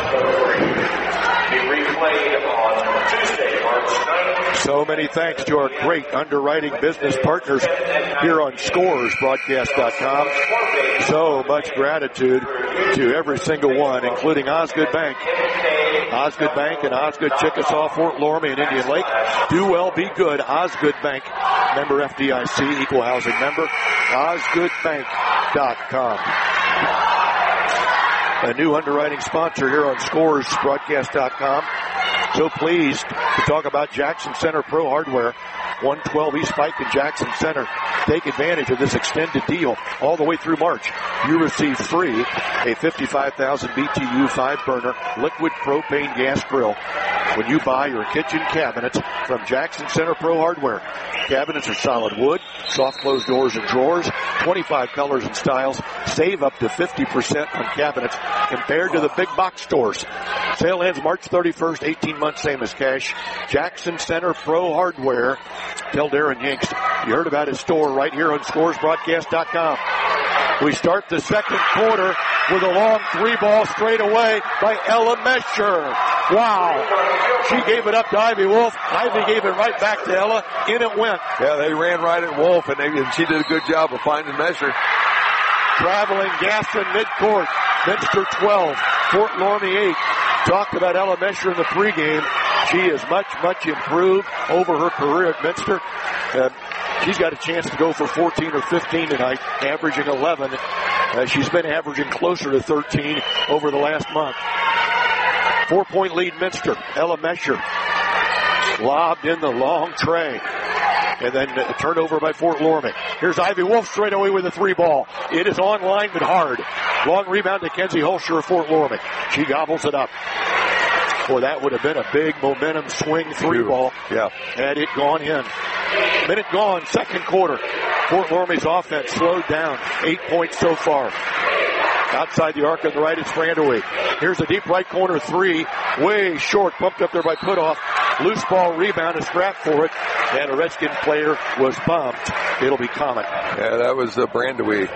So many thanks to our great underwriting business partners here on Scores Broadcast dot com. So much gratitude to every single one, including Osgood Bank. Osgood Bank and Osgood Chickasaw, Fort Loramie, and Indian Lake. Do well, be good. Osgood Bank, member F D I C, equal housing member. Osgood Bank dot com. A new underwriting sponsor here on Scores Broadcast dot com. So pleased to talk about Jackson Center Pro Hardware, one twelve East Pike in Jackson Center. Take advantage of this extended deal all the way through March. You receive free a fifty-five thousand B T U five burner liquid propane gas grill when you buy your kitchen cabinets from Jackson Center Pro Hardware. Cabinets are solid wood, soft closed doors and drawers, twenty-five colors and styles. Save up to fifty percent on cabinets compared to the big box stores. Sale ends March thirty-first, eighteen months, same as cash. Jackson Center Pro Hardware. Tell Darren Yanks you heard about his store right here on Scores Broadcast dot com. We start the second quarter with a long three ball straight away by Ella Mesher. Wow. She gave it up to Ivy Wolf. Ivy gave it right back to Ella. In it went. Yeah, they ran right at Wolf, and, they, and she did a good job of finding Mesher. Traveling Gaston midcourt. Minster twelve, Fort Loramie eight. Talked about Ella Mesher in the pregame. She is much, much improved over her career at Minster. Uh, she's got a chance to go for fourteen or fifteen tonight, averaging eleven. Uh, she's been averaging closer to thirteen over the last month. Four-point lead Minster. Ella Mesher lobbed in the long tray. And then a turnover by Fort Loramie. Here's Ivy Wolf straight away with a three ball. It is online but hard. Long rebound to Kenzie Holscher of Fort Loramie. She gobbles it up. Boy, that would have been a big momentum swing three ball. Yeah. Had it gone in. Minute gone, second quarter. Fort Loramie's offense slowed down. Eight points so far. Outside the arc on the right, it's Vanderweek. Here's a deep right corner three. Way short, bumped up there by Putoff. Loose ball rebound, a strap for it. And a Redskin player was bumped. It'll be common. Yeah, that was uh, Brandeweek.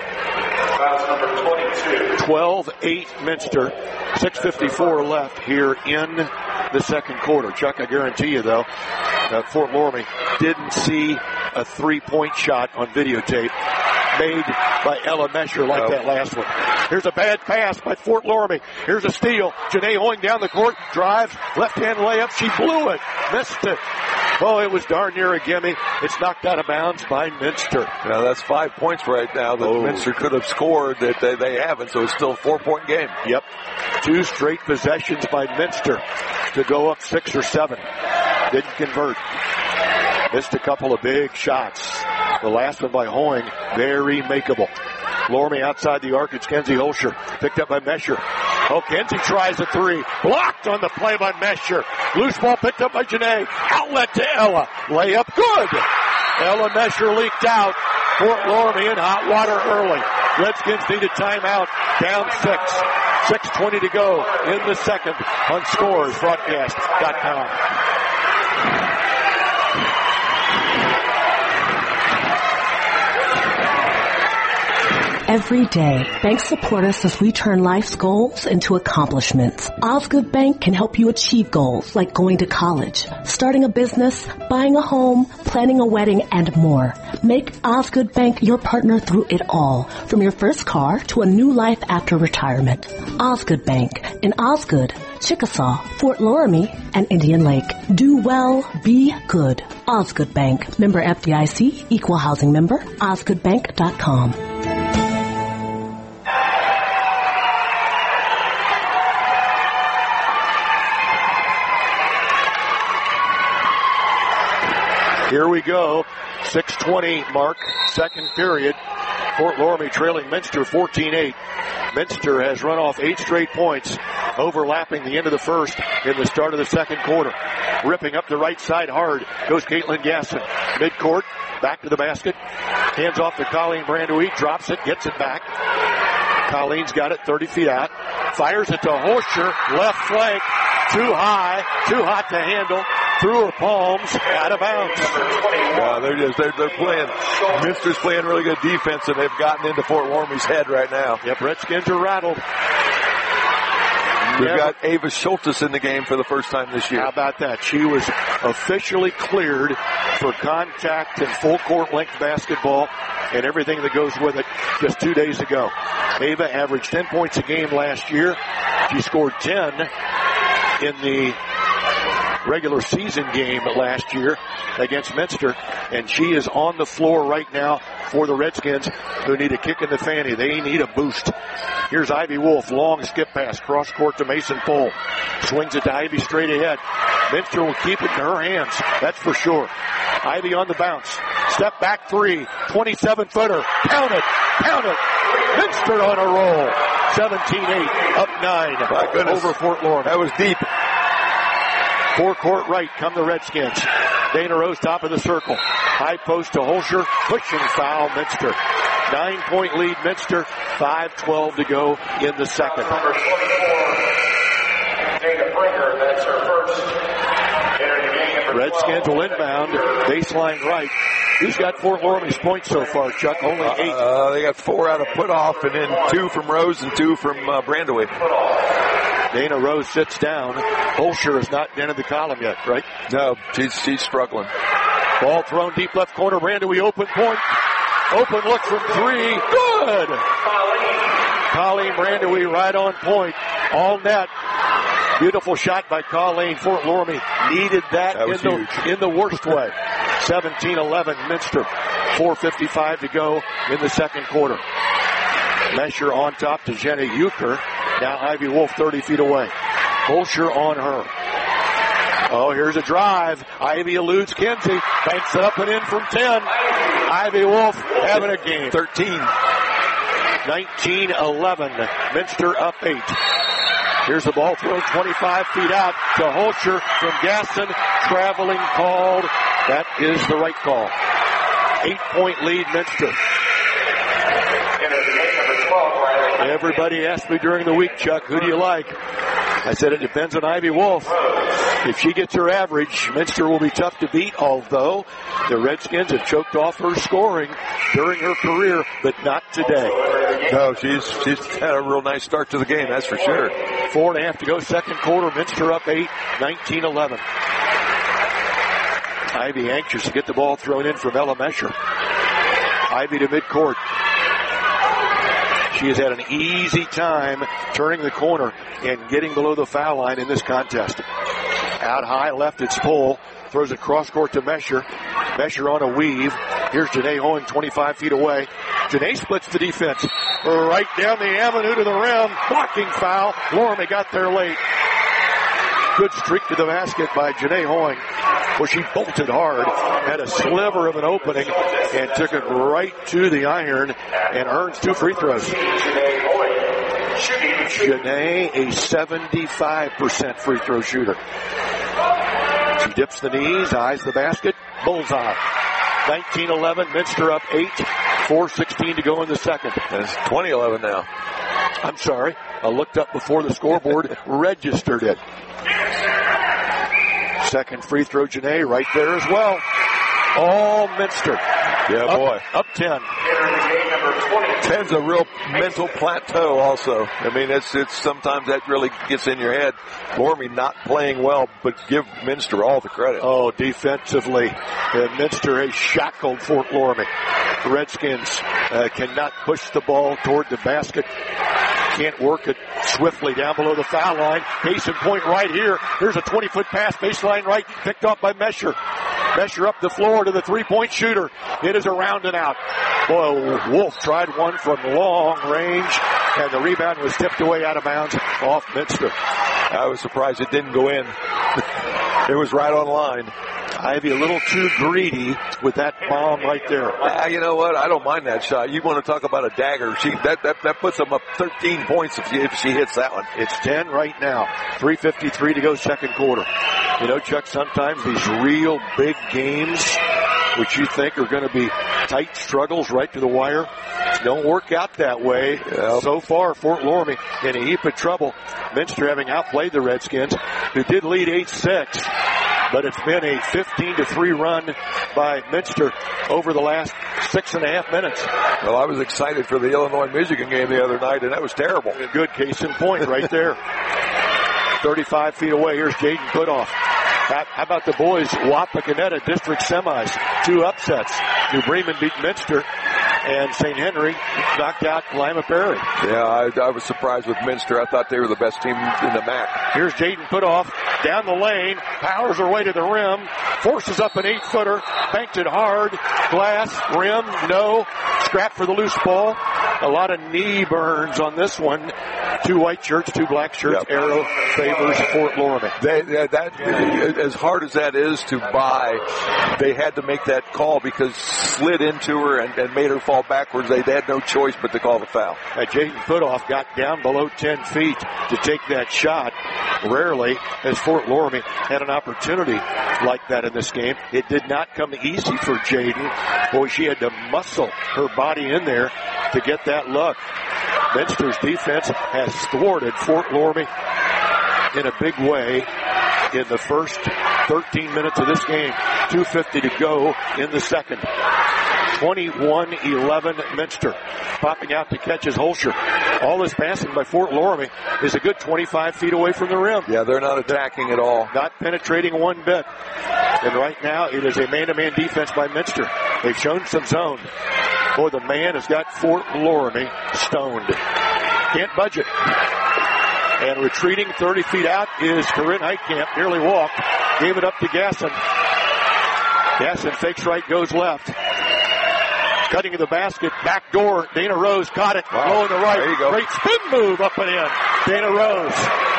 Number twenty-two. twelve eight Minster. six fifty-four left here in the second quarter. Chuck, I guarantee you, though, uh, Fort Loramie didn't see a three-point shot on videotape made by Ella Mesher like oh. that last one. Here's a bad pass by Fort Loramie. Here's a steal. Janae Hoying down the court, drives, left-hand layup. She blew it, missed it. Oh, it was darn near a gimme. It's knocked out of bounds by Minster. Now that's five points right now that oh. Minster could have scored that they, they haven't, so it's still a four-point game. Yep. Two straight possessions by Minster to go up six or seven. Didn't convert. Missed a couple of big shots. The last one by Hoying, very makeable. Loramie outside the arc. It's Kenzie Holscher. Picked up by Mesher. Oh, Kenzie tries a three. Blocked on the play by Mesher. Loose ball picked up by Janae. Outlet to Ella. Layup good. Ella Mesher leaked out. Fort Loramie in hot water early. Redskins need a timeout. Down six. six twenty to go in the second on Scores Broadcast dot com. Every day, banks support us as we turn life's goals into accomplishments. Osgood Bank can help you achieve goals like going to college, starting a business, buying a home, planning a wedding, and more. Make Osgood Bank your partner through it all, from your first car to a new life after retirement. Osgood Bank in Osgood, Chickasaw, Fort Loramie, and Indian Lake. Do well, be good. Osgood Bank, member F D I C, equal housing member, osgood bank dot com. Here we go. six twenty mark, second period. Fort Loramie trailing Minster fourteen eight. Minster has run off eight straight points. overlapping the end of the first in the start of the second quarter. Ripping up the right side hard goes Caitlin Gasson. Midcourt, back to the basket. Hands off to Colleen Brandewie, drops it, gets it back. Colleen's got it thirty feet out. Fires it to Holscher, left flank. Too high, too hot to handle. Through her palms, out of bounds. Yeah, they're just they're, they're playing. Minster's playing really good defense, and they've gotten into Fort Loramie's head right now. Yep, Redskins are rattled. We've got Ava Schultes in the game for the first time this year. How about that? She was officially cleared for contact and full court length basketball and everything that goes with it just two days ago. Ava averaged ten points a game last year. She scored ten in the regular season game last year against Minster, and she is on the floor right now for the Redskins, who need a kick in the fanny. They need a boost. Here's Ivy Wolf, long skip pass, cross court to Mason Pohl. Swings it to Ivy straight ahead. Minster will keep it in her hands, that's for sure. Ivy on the bounce. Step back three, twenty-seven footer. Count it, count it. Minster on a roll. seventeen eight, up nine. My goodness. Over Fort Loramie. That was deep. Four-court right come the Redskins. Dana Rose top of the circle. High post to Holscher. Pushing foul, Minster. Nine-point lead, Minster. five twelve to go in the second. Number twenty-four, Dana Brinker, that's her first. Redskins will inbound. Baseline right. Who's got Fort Loramie's points so far, Chuck? Only eight. Uh, they got four out of put-off, and then two from Rose and two from uh, Brandewie. Dana Rose sits down. Holscher has not entered the column yet, right? No, she's, she's struggling. Ball thrown deep left corner. Brandewie open point. Open look from three. Good. Colleen Brandewie right on point. All net. Beautiful shot by Colleen. Fort Loramie needed that, that in, the, in the worst way. seventeen eleven Minster. four fifty-five to go in the second quarter. Mesher on top to Jenny Euchre. Now Ivy Wolf thirty feet away. Holscher on her. Oh, here's a drive. Ivy eludes Kinsey. Banks it up and in from ten. Ivy Wolf having a game. thirteen. nineteen eleven. Minster up eight. Here's the ball thrown twenty-five feet out to Holscher from Gaston. Traveling called. That is the right call. Eight-point lead, Minster. Everybody asked me during the week, Chuck, who do you like? I said it depends on Ivy Wolf. If she gets her average, Minster will be tough to beat, although the Redskins have choked off her scoring during her career, but not today. No, she's she's had a real nice start to the game, that's for sure. Four and a half to go, second quarter. Minster up eight, nineteen eleven. Ivy anxious to get the ball thrown in from Ella Mesher. Ivy to midcourt. She has had an easy time turning the corner and getting below the foul line in this contest. Out high left, it's Pohl. Throws it cross court to Mesher. Mesher on a weave. Here's Janae Hoeing twenty-five feet away. Janae splits the defense. Right down the avenue to the rim. Blocking foul. Loramie got there late. Good streak to the basket by Janae Hoeing, where she bolted hard, had a sliver of an opening, and took it right to the iron and earns two free throws. Janae, a seventy-five percent free throw shooter. She dips the knees, eyes the basket, bullseye. nineteen eleven, Minster up eight, four sixteen to go in the second. It's twenty eleven now. I'm sorry, I looked up before the scoreboard registered it. Second free throw, Janae, right there as well. All Minster. Yeah, up, boy. Up ten. ten's a real mental plateau also. I mean, it's it's sometimes that really gets in your head. Loramie not playing well, but give Minster all the credit. Oh, defensively, uh, Minster has shackled Fort Loramie. The Redskins uh, cannot push the ball toward the basket. Can't work it swiftly down below the foul line. Case in point right here. Here's a twenty-foot pass, baseline right, picked up by Mesher. Mesher up the floor to the three-point shooter. It is around and out. Boy, Wolf tried one from long range, and the rebound was tipped away out of bounds off Minster. I was surprised it didn't go in. It was right on line. Ivy a little too greedy with that bomb right there. Uh, you know what? I don't mind that shot. You want to talk about a dagger. She that, that, that puts them up thirteen points if she, if she hits that one. It's ten right now. three fifty-three to go second quarter. You know, Chuck, sometimes these real big games, which you think are going to be tight struggles right to the wire, don't work out that way. Yep. So far, Fort Loramie in a heap of trouble. Minster having outplayed the Redskins, who did lead eight six. But it's been a fifteen to three run by Minster over the last six and a half minutes. Well, I was excited for the Illinois-Michigan game the other night, and that was terrible. A good case in point right there. thirty-five feet away. Here's Jaden Putoff. How about the boys, Wapakoneta District Semis? Two upsets. New Bremen beat Minster, and Saint Henry knocked out Lima Perry. Yeah, I, I was surprised with Minster. I thought they were the best team in the M A C. Here's Jaden Putoff down the lane, powers her way to the rim, forces up an eight-footer, banked it hard, glass, rim, no, scrap for the loose ball. A lot of knee burns on this one. Two white shirts, two black shirts. Yep. Arrow favors Fort Loramie. They, that, that, as hard as that is to buy, they had to make that call because slid into her and, and made her fall backwards. They, they had no choice but to call the foul. Uh, Jaden Putoff got down below ten feet to take that shot. Rarely has Fort Loramie had an opportunity like that in this game. It did not come easy for Jaden. Boy, she had to muscle her body in there to get that look. Minster's defense has thwarted Fort Loramie in a big way in the first thirteen minutes of this game. two fifty to go in the second. twenty-one eleven Minster. Popping out to catch is Holscher. All this passing by Fort Loramie is a good twenty-five feet away from the rim. Yeah, they're not attacking at all. Not penetrating one bit. And right now it is a man-to-man defense by Minster. They've shown some zone. Boy, the man has got Fort Loramie stoned. Can't budge it. And retreating thirty feet out is Corinne Heitkamp. Nearly walked. Gave it up to Gasson. Gasson fakes right, goes left. Cutting to the basket. Back door. Dana Rose caught it. Wow. Low in the right. There you go. Great spin move up and in. Dana Rose.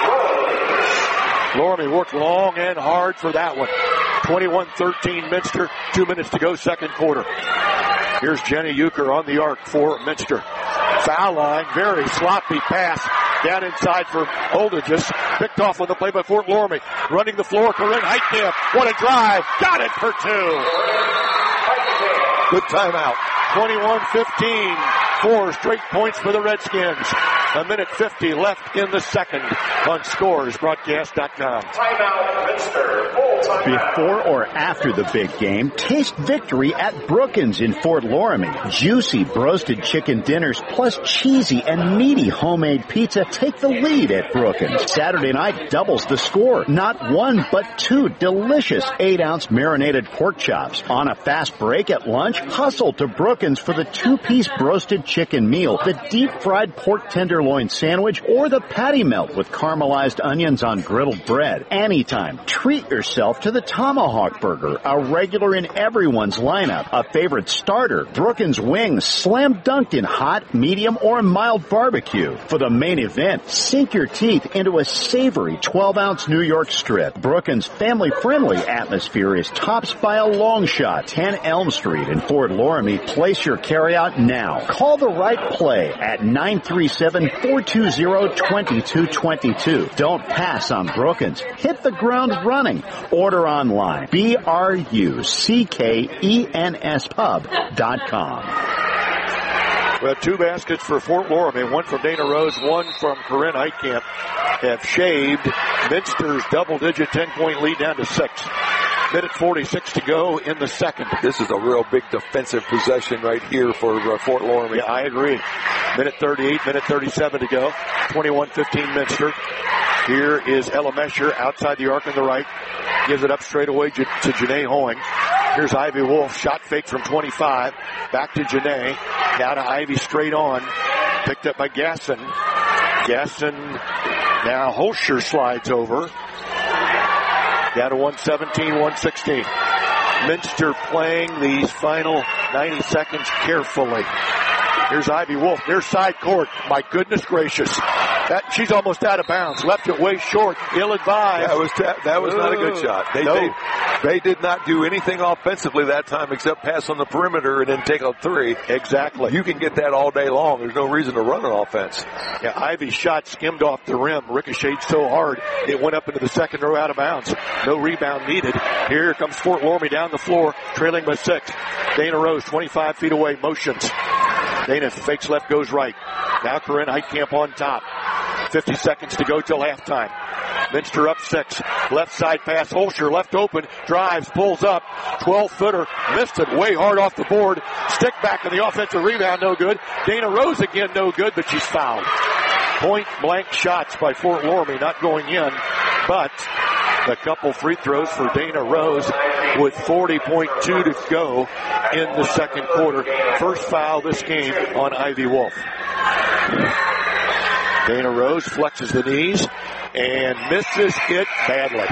Loramie worked long and hard for that one. twenty-one thirteen Minster. Two minutes to go second quarter. Here's Jenny Euchre on the arc for Minster. Foul line. Very sloppy pass. Down inside for Oldages. Picked off on the play by Fort Loramie. Running the floor. Corinne Heitkamp. What a drive. Got it for two. Good timeout. twenty-one fifteen. Four straight points for the Redskins. A minute fifty left in the second on scores broadcast dot com. Timeout, Minster. Full timeout. Before or after the big game, taste victory at Brookins in Fort Loramie. Juicy roasted chicken dinners plus cheesy and meaty homemade pizza take the lead at Brookins. Saturday night doubles the score. Not one, but two delicious eight-ounce marinated pork chops. On a fast break at lunch, hustle to Brookins for the two-piece roasted chicken meal, the deep-fried pork tenderloin sandwich, or the patty melt with caramelized onions on griddled bread. Anytime, treat yourself to the Tomahawk Burger, a regular in everyone's lineup, a favorite starter. Brookins wings, slam dunked in hot, medium, or mild barbecue. For the main event, sink your teeth into a savory twelve-ounce New York strip. Brookins' family-friendly atmosphere is tops by a long shot. ten Elm Street in Fort Loramie. Place your carryout now. Call the right play at nine three seven, four two zero, two two two two. Don't pass on Brookins. Hit the ground running. Order online. B R U C K E N S pub dot com. Well, two baskets for Fort Loramie, one from Dana Rose, one from Corinne Heitkamp, have shaved Minster's double-digit ten-point lead down to six. Minute forty-six to go in the second. This is a real big defensive possession right here for uh, Fort Loramie. Yeah, I agree. Minute thirty-eight, minute thirty-seven to go. twenty-one fifteen Minster. Here is Ella Mesher outside the arc on the right. Gives it up straight away to Janae Hoing. Here's Ivy Wolf. Shot fake from twenty-five. Back to Janae. Now to Ivy straight on. Picked up by Gasson. Gasson. Now Holscher slides over. Down to one seventeen, one sixteen. Minster playing these final ninety seconds carefully. Here's Ivy Wolf. Near side court. My goodness gracious. That, she's almost out of bounds. Left it way short. Ill-advised. That was that was not a good shot. They, no. they they did not do anything offensively that time except pass on the perimeter and then take a three. Exactly. You can get that all day long. There's no reason to run an offense. Yeah, Ivy's shot skimmed off the rim. Ricocheted so hard it went up into the second row out of bounds. No rebound needed. Here comes Fort Loramie down the floor, trailing by six. Dana Rose, twenty-five feet away, motions. Dana fakes left, goes right. Now Corinne Heitkamp on top. fifty seconds to go till halftime. Minster up six. Left side pass. Holscher left open. Drives. Pulls up. twelve-footer. Missed it way hard off the board. Stick back in the offensive rebound. No good. Dana Rose again no good, but she's fouled. Point blank shots by Fort Loramie not going in, but a couple free throws for Dana Rose with forty point two to go in the second quarter. First foul this game on Ivy Wolf. Dana Rose flexes the knees and misses it badly.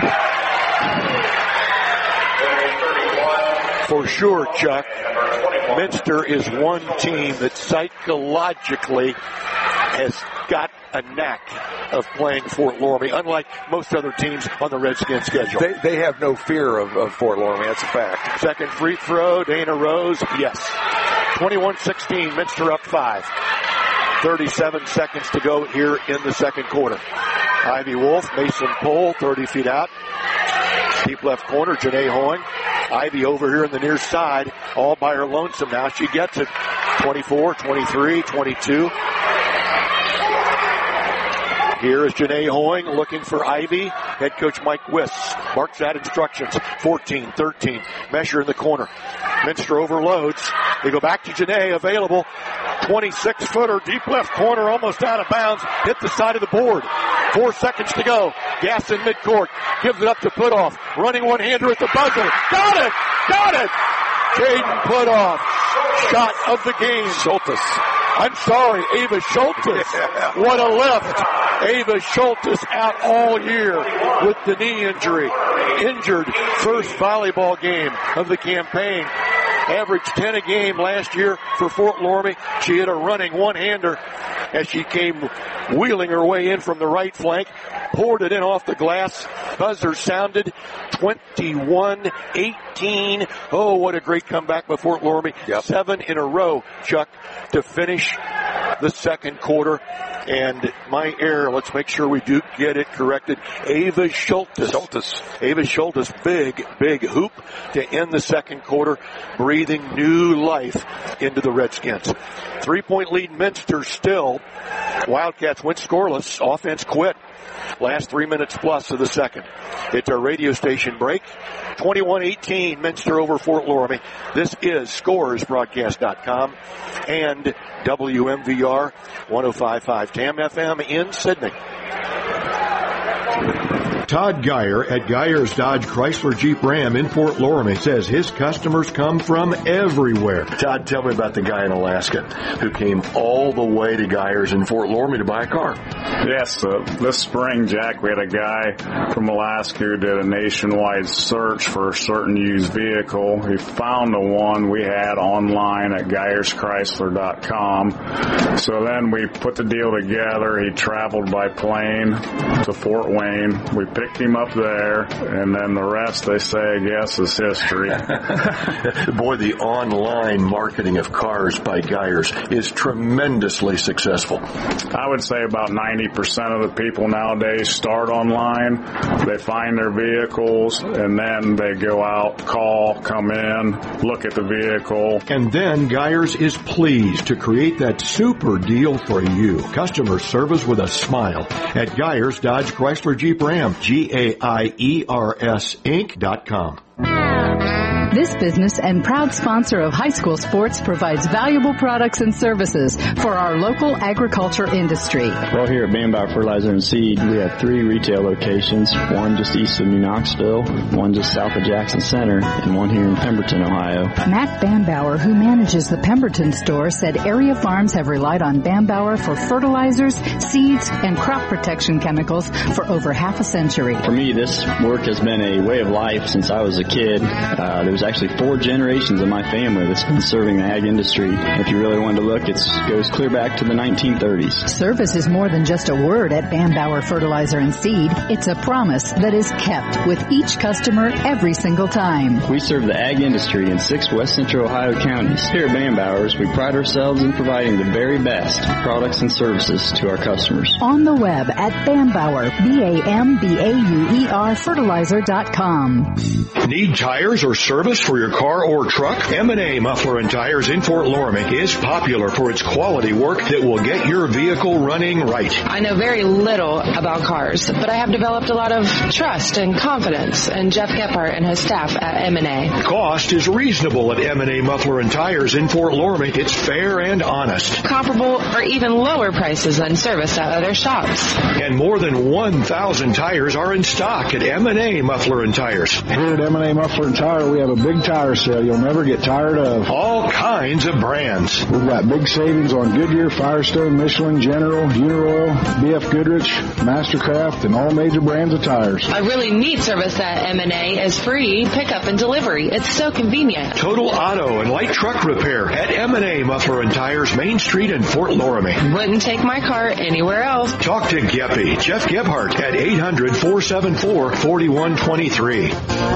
For sure, Chuck, Minster is one team that psychologically has got a knack of playing Fort Loramie, unlike most other teams on the Redskins schedule. They, they have no fear of, of Fort Loramie, that's a fact. Second free throw, Dana Rose, yes. twenty-one sixteen, Minster up five. thirty-seven seconds to go here in the second quarter. Ivy Wolf, Mason Pohl, thirty feet out. Deep left corner, Janae Hoing. Ivy over here in the near side, all by her lonesome now. She gets it. twenty-four, twenty-three, twenty-two. Here is Janae Hoing looking for Ivy. Head coach Mike Wiss marks out instructions. fourteen, thirteen. Measure in the corner. Minster overloads. They go back to Janae, available. twenty-six footer, deep left corner, almost out of bounds. Hit the side of the board. Four seconds to go. Gas in midcourt. Gives it up to Putoff. Running one-hander at the buzzer. Got it! Got it! Caden Putoff. Shot of the game. Schultes. I'm sorry, Ava Schultes. Yeah. What a lift. Ava Schultes out all year with the knee injury. Injured first volleyball game of the campaign. Averaged ten a game last year for Fort Loramie. She hit a running one-hander as she came wheeling her way in from the right flank. Poured it in off the glass. Buzzer sounded. twenty-one eighteen. Oh, what a great comeback by Fort Loramie. Yep. Seven in a row, Chuck, to finish the second quarter. And my error, let's make sure we do get it corrected. Ava Schultes. Schultes. Ava Schultes, big, big hoop to end the second quarter, breathing new life into the Redskins. Three-point lead Minster still. Wildcats went scoreless. Offense quit. Last three minutes plus of the second. It's our radio station break. twenty-one eighteen, Minster over Fort Loramie. This is Scores Broadcast dot com and W M V R one oh five point five T A M F M in Sydney. Todd Geyer at Geyer's Dodge Chrysler Jeep Ram in Fort Loramie says his customers come from everywhere. Todd, tell me about the guy in Alaska who came all the way to Geyer's in Fort Loramie to buy a car. Yes, uh, this spring, Jack, we had a guy from Alaska who did a nationwide search for a certain used vehicle. He found the one we had online at Geyers Chrysler dot com. So then we put the deal together. He traveled by plane to Fort Wayne. We picked him up there, and then the rest, they say, I guess, is history. Boy, the online marketing of cars by Geyers is tremendously successful. I would say about ninety percent of the people nowadays start online. They find their vehicles, and then they go out, call, come in, look at the vehicle. And then Geyers is pleased to create that super deal for you. Customer service with a smile at Geyers Dodge Chrysler Jeep Ram. G A I E R S Inc dot com. This business and proud sponsor of high school sports provides valuable products and services for our local agriculture industry. Well, here at Bambauer Fertilizer and Seed, we have three retail locations, one just east of New Knoxville, one just south of Jackson Center, and one here in Pemberton, Ohio. Matt Bambauer, who manages the Pemberton store, said area farms have relied on Bambauer for fertilizers, seeds, and crop protection chemicals for over half a century. For me, this work has been a way of life since I was a kid. Uh, there was There's actually four generations of my family that's been serving the ag industry. If you really wanted to look, it goes clear back to the nineteen thirties. Service is more than just a word at Bambauer Fertilizer and Seed. It's a promise that is kept with each customer every single time. We serve the ag industry in six West Central Ohio counties. Here at Bambauer's, we pride ourselves in providing the very best products and services to our customers. On the web at Bambauer, B A M B A U E R fertilizer dot com. Need tires or service for your car or truck? M and A Muffler and Tires in Fort Loramie is popular for its quality work that will get your vehicle running right. I know very little about cars, but I have developed a lot of trust and confidence in Jeff Gephardt and his staff at M and A. Cost is reasonable at M and A Muffler and Tires in Fort Loramie. It's fair and honest. Comparable or even lower prices than service at other shops. And more than one thousand tires are in stock at M and A Muffler and Tires. Here at M and A Muffler and Tire, we have a big tire sale you'll never get tired of. All kinds of brands. We've got big savings on Goodyear, Firestone, Michelin, General, Uniroyal, B F Goodrich, Mastercraft, and all major brands of tires. A really neat service at M and A is free pickup and delivery. It's so convenient. Total auto and light truck repair at M and A Muffler and Tires, Main Street in Fort Loramie. Wouldn't take my car anywhere else. Talk to Geppy, Jeff Gebhardt at eight hundred, four seven four, four one two three.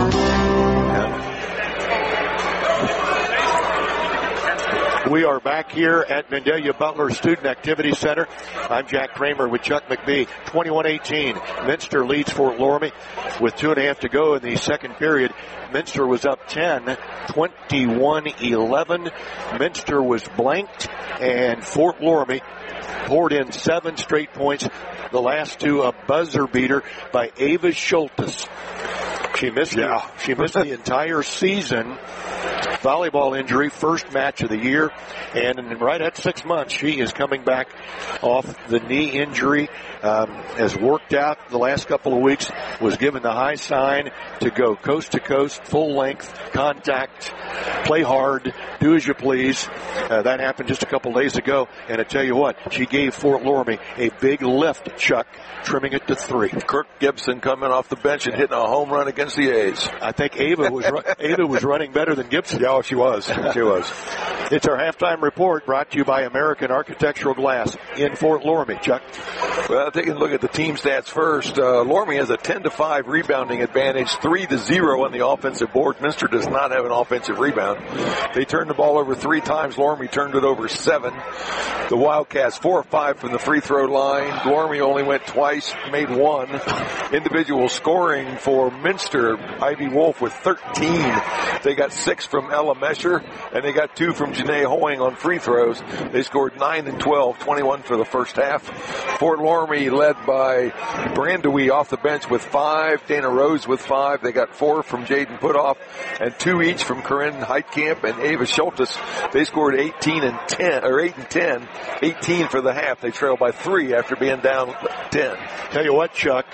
We are back here at Vandalia Butler Student Activity Center. I'm Jack Kramer with Chuck McBee. twenty-one eighteen. Minster leads Fort Loramie with two and a half to go in the second period. Minster was up ten, twenty-one eleven. Minster was blanked, and Fort Loramie poured in seven straight points. The last two, a buzzer beater by Ava Schultes. She missed, yeah. the, she missed the entire season. Volleyball injury, first match of the year, and right at six months, she is coming back off the knee injury. Um, has worked out the last couple of weeks, was given the high sign to go coast to coast, full length, contact, play hard, do as you please. Uh, that happened just a couple days ago, and I tell you what, she gave Fort Loramie a big lift, Chuck, trimming it to three. Kirk Gibson coming off the bench and hitting a home run against the A's. I think Ava was Ava was running better than Gibson. Yeah, she was. She was. It's our halftime report brought to you by American Architectural Glass in Fort Loramie. Chuck? Well, taking a look at the team stats first, uh, Loramie has a ten to five rebounding advantage, three to zero on the offensive board. Minster does not have an offensive rebound. They turned the ball over three times. Loramie turned it over seven. The Wildcats four or five from the free throw line. Loramie only went twice, made one. Individual scoring for Minster, Ivy Wolf with thirteen. They got six from Ella Mesher, and they got two from Janae Hoying on free throws. They scored nine and twelve, twenty-one for the first half. Fort Loramie led by Brandewie off the bench with five, Dana Rose with five. They got four from Jaden Putoff and two each from Corinne Heitkamp and Ava Schultes. They scored eighteen and ten, or eight and ten, eighteen for the half. They trailed by three after being down ten. Tell you what, Chuck,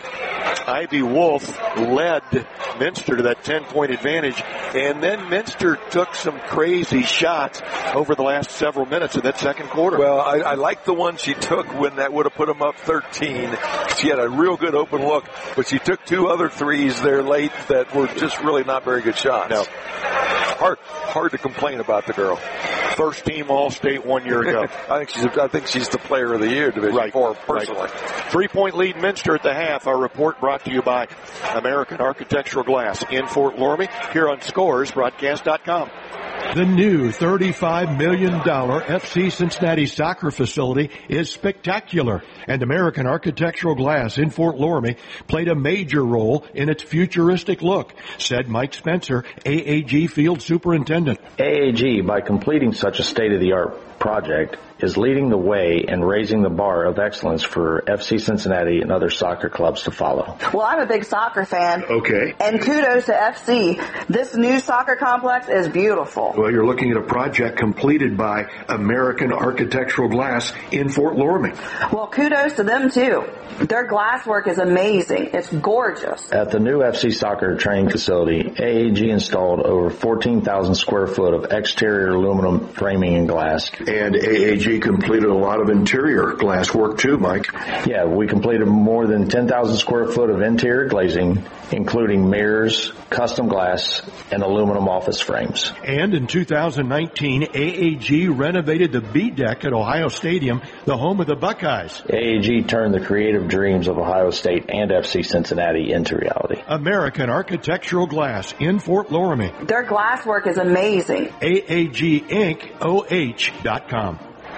Ivy Wolf led Minster to that ten-point advantage, and then Minster took some crazy shots over the last several minutes of that second quarter. Well, I, I like the one she took when that would have put them up thirteen. She had a real good open look, but she took two other threes there late that were just really not very good shots. No. Hard, hard to complain about the girl. First team All-State one year ago. I think she's. I think she's the Player of the Year, Division right. Four, personally. Right. Three-point lead Minster at the half. Our report brought to you by American Architectural Glass in Fort Loramie. Here on Scores Broadcast dot com. The new thirty-five million dollars F C Cincinnati soccer facility is spectacular, and American Architectural Glass in Fort Loramie played a major role in its futuristic look, said Mike Spencer, A A G Field Superintendent. A A G, by completing such a state-of-the-art project, is leading the way and raising the bar of excellence for F C Cincinnati and other soccer clubs to follow. Well, I'm a big soccer fan. Okay. And kudos to F C. This new soccer complex is beautiful. Well, you're looking at a project completed by American Architectural Glass in Fort Loramie. Well, kudos to them, too. Their glass work is amazing. It's gorgeous. At the new F C soccer training facility, A A G installed over fourteen thousand square foot of exterior aluminum framing and glass. And A A G completed a lot of interior glass work too, Mike. Yeah, we completed more than ten thousand square foot of interior glazing, including mirrors, custom glass, and aluminum office frames. And in two thousand nineteen, A A G renovated the B deck at Ohio Stadium, the home of the Buckeyes. A A G turned the creative dreams of Ohio State and F C Cincinnati into reality. American Architectural Glass in Fort Loramie. Their glass work is amazing. A A G Inc O H dot com.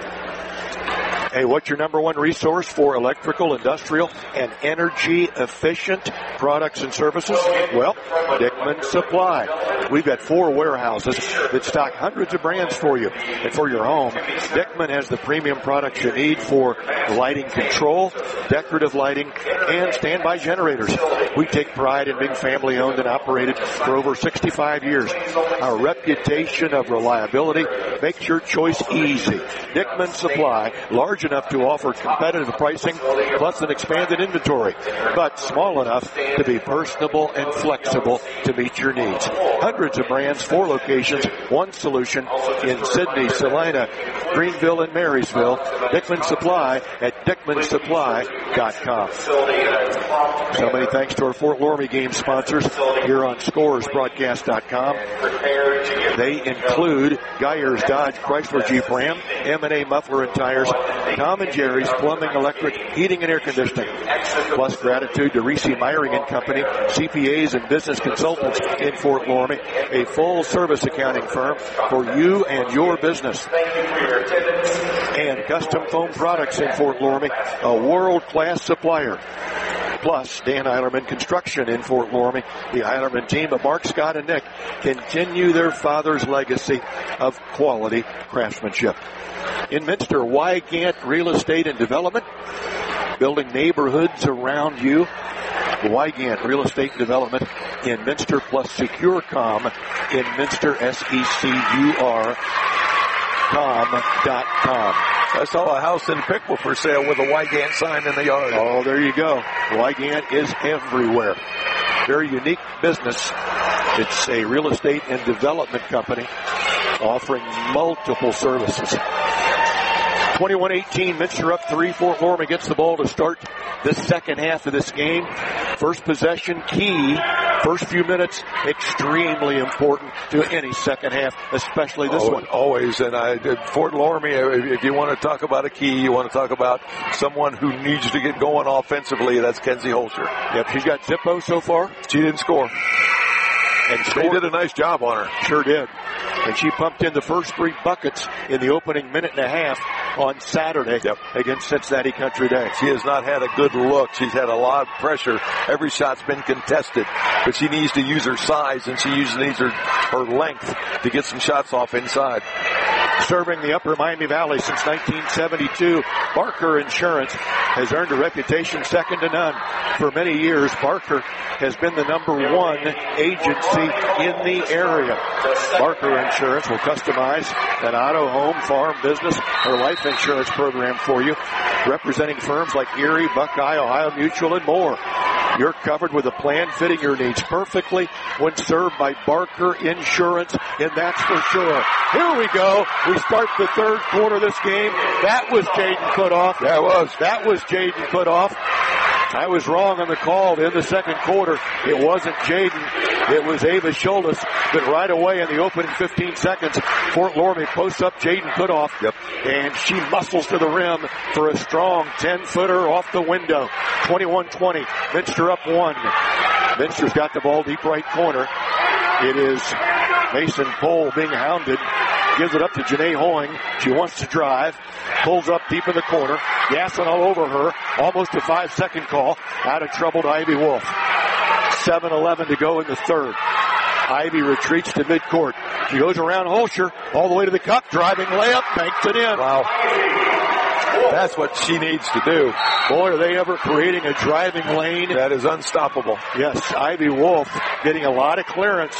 Hey, what's your number one resource for electrical, industrial, and energy-efficient products and services? Well, Dickman Supply. We've got four warehouses that stock hundreds of brands for you. And for your home, Dickman has the premium products you need for lighting control, decorative lighting, and standby generators. We take pride in being family-owned and operated for over sixty-five years. Our reputation of reliability makes your choice easy. Dickman Supply, large enough to offer competitive pricing plus an expanded inventory, but small enough to be personable and flexible to meet your needs. Hundreds of brands, four locations, one solution in Sydney, Salina, Greenville, and Marysville. Dickman Supply at dickman supply dot com. So many thanks to our Fort Loramie game sponsors here on scores broadcast dot com. They include Geyers Dodge Chrysler Jeep Ram, M and A Muffler and Tires, Tom and Jerry's Plumbing, Electric, Heating and Air Conditioning. Plus gratitude to Reese Myring and Company, C P As and business consultants in Fort Loramie, a full-service accounting firm for you and your business. And Custom Foam Products in Fort Loramie, a world-class supplier. Plus, Dan Eilerman Construction in Fort Loramie. The Eilerman team of Mark, Scott, and Nick continue their father's legacy of quality craftsmanship. In Minster, Wygant Real Estate and Development, building neighborhoods around you. Wygant Real Estate and Development in Minster, plus SecureCom in Minster, S E C U R com dot com. I saw a house in Pickle for sale with a Wygant sign in the yard. Oh, there you go. Wygant is everywhere. Very unique business. It's a real estate and development company offering multiple services. twenty-one eighteen, Minster up three. Fort Loramie gets the ball to start the second half of this game. First possession key. First few minutes extremely important to any second half, especially this oh, one. Always. And I did Fort Loramie, if you want to talk about a key, you want to talk about someone who needs to get going offensively, that's Kenzie Holscher. Yep, she's got Zippo so far. She didn't score. And they did a nice job on her. Sure did. And she pumped in the first three buckets in the opening minute and a half on Saturday yep. against Cincinnati Country Day. She has not had a good look. She's had a lot of pressure. Every shot's been contested. But she needs to use her size, and she usually needs her, her length to get some shots off inside. Serving the upper Miami Valley since nineteen seventy-two, Barker Insurance has earned a reputation second to none. For many years, Barker has been the number one agency in the area. Barker Insurance will customize an auto, home, farm, business, or life insurance program for you, representing firms like Erie, Buckeye, Ohio Mutual, and more. You're covered with a plan fitting your needs perfectly when served by Barker Insurance, and that's for sure. Here we go. We start the third quarter of this game. That was Jaden Putoff. That was. That was Jaden Putoff. I was wrong on the call in the second quarter. It wasn't Jaden. It was Ava Schultes. But right away in the opening fifteen seconds, Fort Loramie posts up Jaden Putoff. Yep. And she muscles to the rim for a strong ten-footer off the window. twenty-one twenty. Minster up one. Minster's got the ball deep right corner. It is Mason Cole being hounded. Gives it up to Janae Hoying. She wants to drive. Pulls up deep in the corner. Gassing all over her. Almost a five-second call. Out of trouble to Ivy Wolf. seven eleven to go in the third. Ivy retreats to midcourt. She goes around Holscher all the way to the cup. Driving layup. Banks it in. Wow. That's what she needs to do. Boy, are they ever creating a driving lane. That is unstoppable. Yes, Ivy Wolf getting a lot of clearance.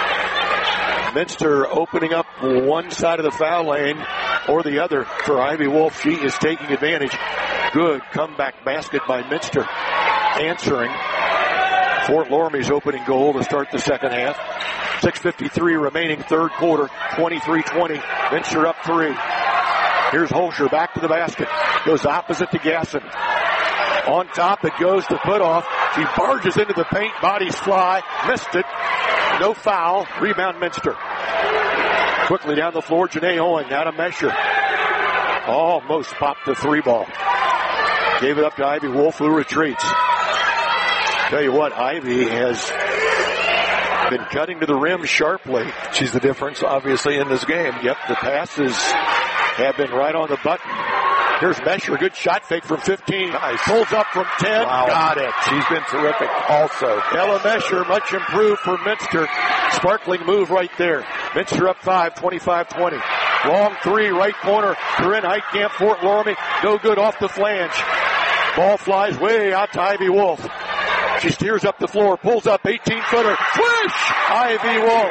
Minster opening up one side of the foul lane or the other for Ivy Wolf. She is taking advantage. Good comeback basket by Minster. Answering Fort Loramie's opening goal to start the second half. six fifty-three remaining third quarter. twenty-three twenty. Minster up three. Here's Holscher back to the basket. Goes opposite to Gasson. On top, it goes to Putoff. She barges into the paint. Bodies fly. Missed it. No foul. Rebound Minster. Quickly down the floor, Janae Owen. Out of Mesher. Almost popped the three ball. Gave it up to Ivy Wolf, who retreats. Tell you what, Ivy has been cutting to the rim sharply. She's the difference, obviously, in this game. Yep, the passes have been right on the button. Here's Mesher, good shot fake from fifteen. Nice. Pulls up from ten. Wow. Got it. She's been terrific also. Ella Mesher, much improved for Minster. Sparkling move right there. Minster up five, twenty-five twenty. Long three, right corner. Corinne Heitkamp, Fort Loramie. No good off the flange. Ball flies way out to Ivy Wolf. She steers up the floor, pulls up, eighteen-footer. Swish! Ivy Wolf.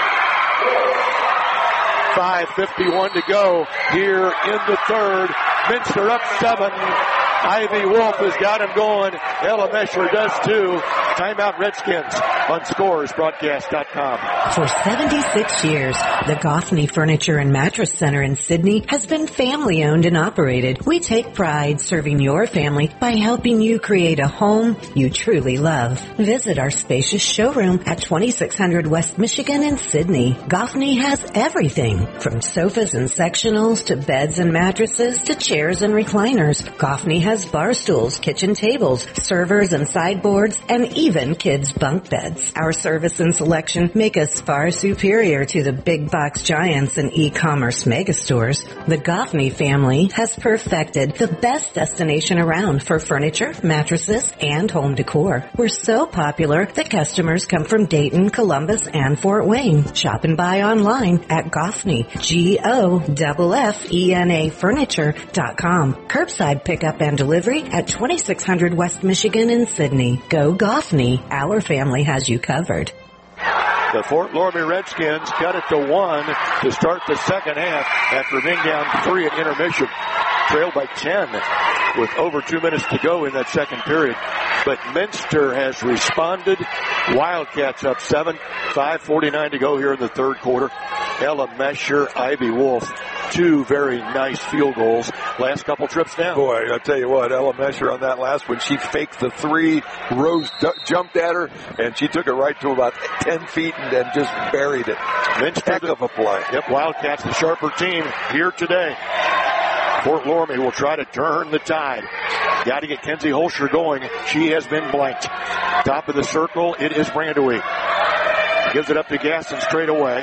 five fifty-one to go here in the third. Minster up seven. Ivy Wolf has got him going. Ella Mesher does too. Timeout Redskins on Scores Broadcast dot com. For seventy-six years, the Goffney Furniture and Mattress Center in Sydney has been family owned and operated. We take pride serving your family by helping you create a home you truly love. Visit our spacious showroom at twenty-six hundred West Michigan in Sydney. Goffney has everything from sofas and sectionals to beds and mattresses to chairs and recliners. Goffney has bar stools, kitchen tables, servers and sideboards, and even kids' bunk beds. Our service and selection make us far superior to the big box giants and e-commerce megastores. The Goffney family has perfected the best destination around for furniture, mattresses, and home decor. We're so popular that customers come from Dayton, Columbus, and Fort Wayne. Shop and buy online at Goffney, G O F F E N A furniture dot com. Curbside pickup and delivery at twenty-six hundred West Michigan in Sydney. Go Goffney. Our family has you covered. The Fort Loramie Redskins cut it to one to start the second half after being down three at intermission. Trailed by ten with over two minutes to go in that second period. But Minster has responded. Wildcats up seven. five forty-nine to go here in the third quarter. Ella Mesher, Ivy Wolf. Two very nice field goals. Last couple trips down. Boy, I'll tell you what, Ella Mesher on that last one, she faked the three. Rose d- jumped at her, and she took it right to about ten feet and then just buried it. Minster, heck of a play. Yep, Wildcats, the sharper team here today. Fort Loramie will try to turn the tide. Got to get Kenzie Holscher going. She has been blanked. Top of the circle, it is Brandewie. Gives it up to Gaston straight away.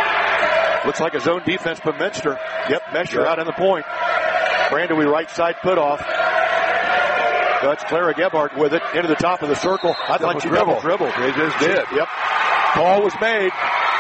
Looks like a zone defense, but Minster. Yep, Mesher out on the point. Brandewie right side put off. That's Clara Gebhardt with it into the top of the circle. I thought she double dribbled. They just did. Yep. Call was made.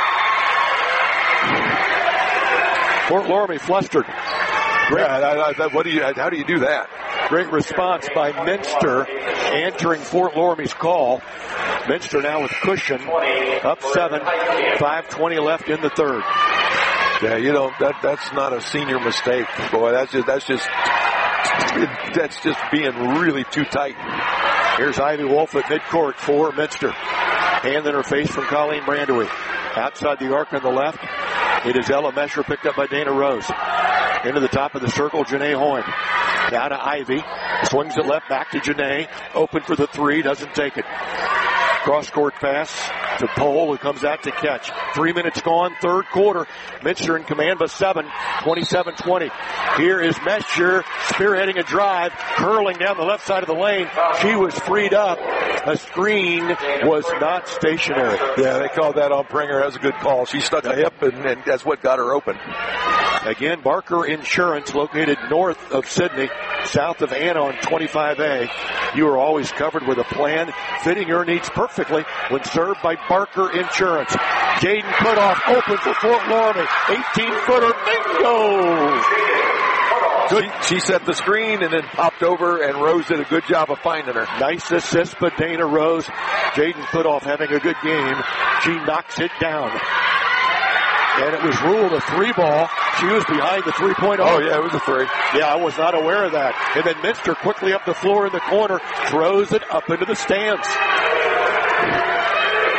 Fort Loramie flustered. Great. Yeah, I, I, what do you? How do you do that? Great response by Minster, answering Fort Loramie's call. Minster now with cushion, up seven, five twenty left in the third. Yeah, you know that that's not a senior mistake, boy. That's just that's just that's just being really too tight. Here's Ivy Wolf at midcourt for Minster. Hand in her face from Colleen Brandewie. Outside the arc on the left, it is Ella Mesher, picked up by Dana Rose. Into the top of the circle, Janae Hoyne. Down to Ivy. Swings it left, back to Janae. Open for the three, doesn't take it. Cross-court pass to Pohl, who comes out to catch. Three minutes gone, third quarter. Minster in command by seven, twenty-seven twenty. Here is Mesher spearheading a drive, curling down the left side of the lane. She was freed up. A screen was not stationary. Yeah, they called that on Pringer. That was a good call. She stuck a hip, and, and that's what got her open. Again, Barker Insurance, located north of Sydney, south of Anna on twenty-five A. You are always covered with a plan fitting your needs perfectly when served by Barker Insurance. Jaden Putoff open for Fort Loramie. eighteen-footer, bingo! Good. She, she set the screen and then popped over, and Rose did a good job of finding her. Nice assist by Dana Rose. Jaden Putoff having a good game. She knocks it down. And it was ruled a three ball. She was behind the three-point arc. Oh, yeah, it was a three. Yeah, I was not aware of that. And then Minster quickly up the floor in the corner, throws it up into the stands.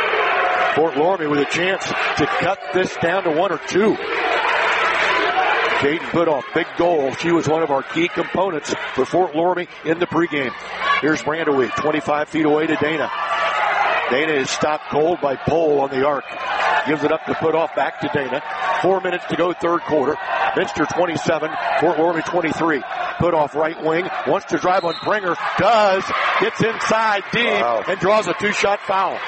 Fort Loramie with a chance to cut this down to one or two. Jaden Putoff, big goal. She was one of our key components for Fort Loramie in the pregame. Here's Brandewee, twenty-five feet away to Dana. Dana is stopped cold by Pohl on the arc. Gives it up to Putoff, back to Dana. Four minutes to go, third quarter. Minster twenty-seven, Fort Loramie twenty-three. Putoff right wing, wants to drive on Pringer, does, gets inside deep, wow. and draws a two-shot foul.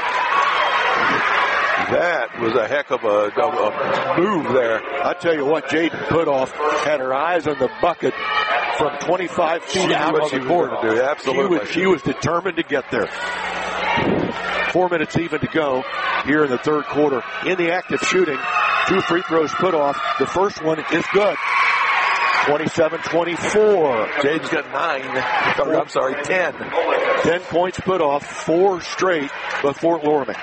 That was a heck of a, a move there. I tell you what, Jaden Putoff had her eyes on the bucket from twenty-five feet she out on the court. To do. Absolutely. She was, she was determined to get there. Four minutes even to go here in the third quarter. In the act of shooting, two free throws put off. The first one is good. twenty-seven twenty-four. Jaden's got nine. I'm sorry, ten. Ten points put off, four straight by Fort Loramie.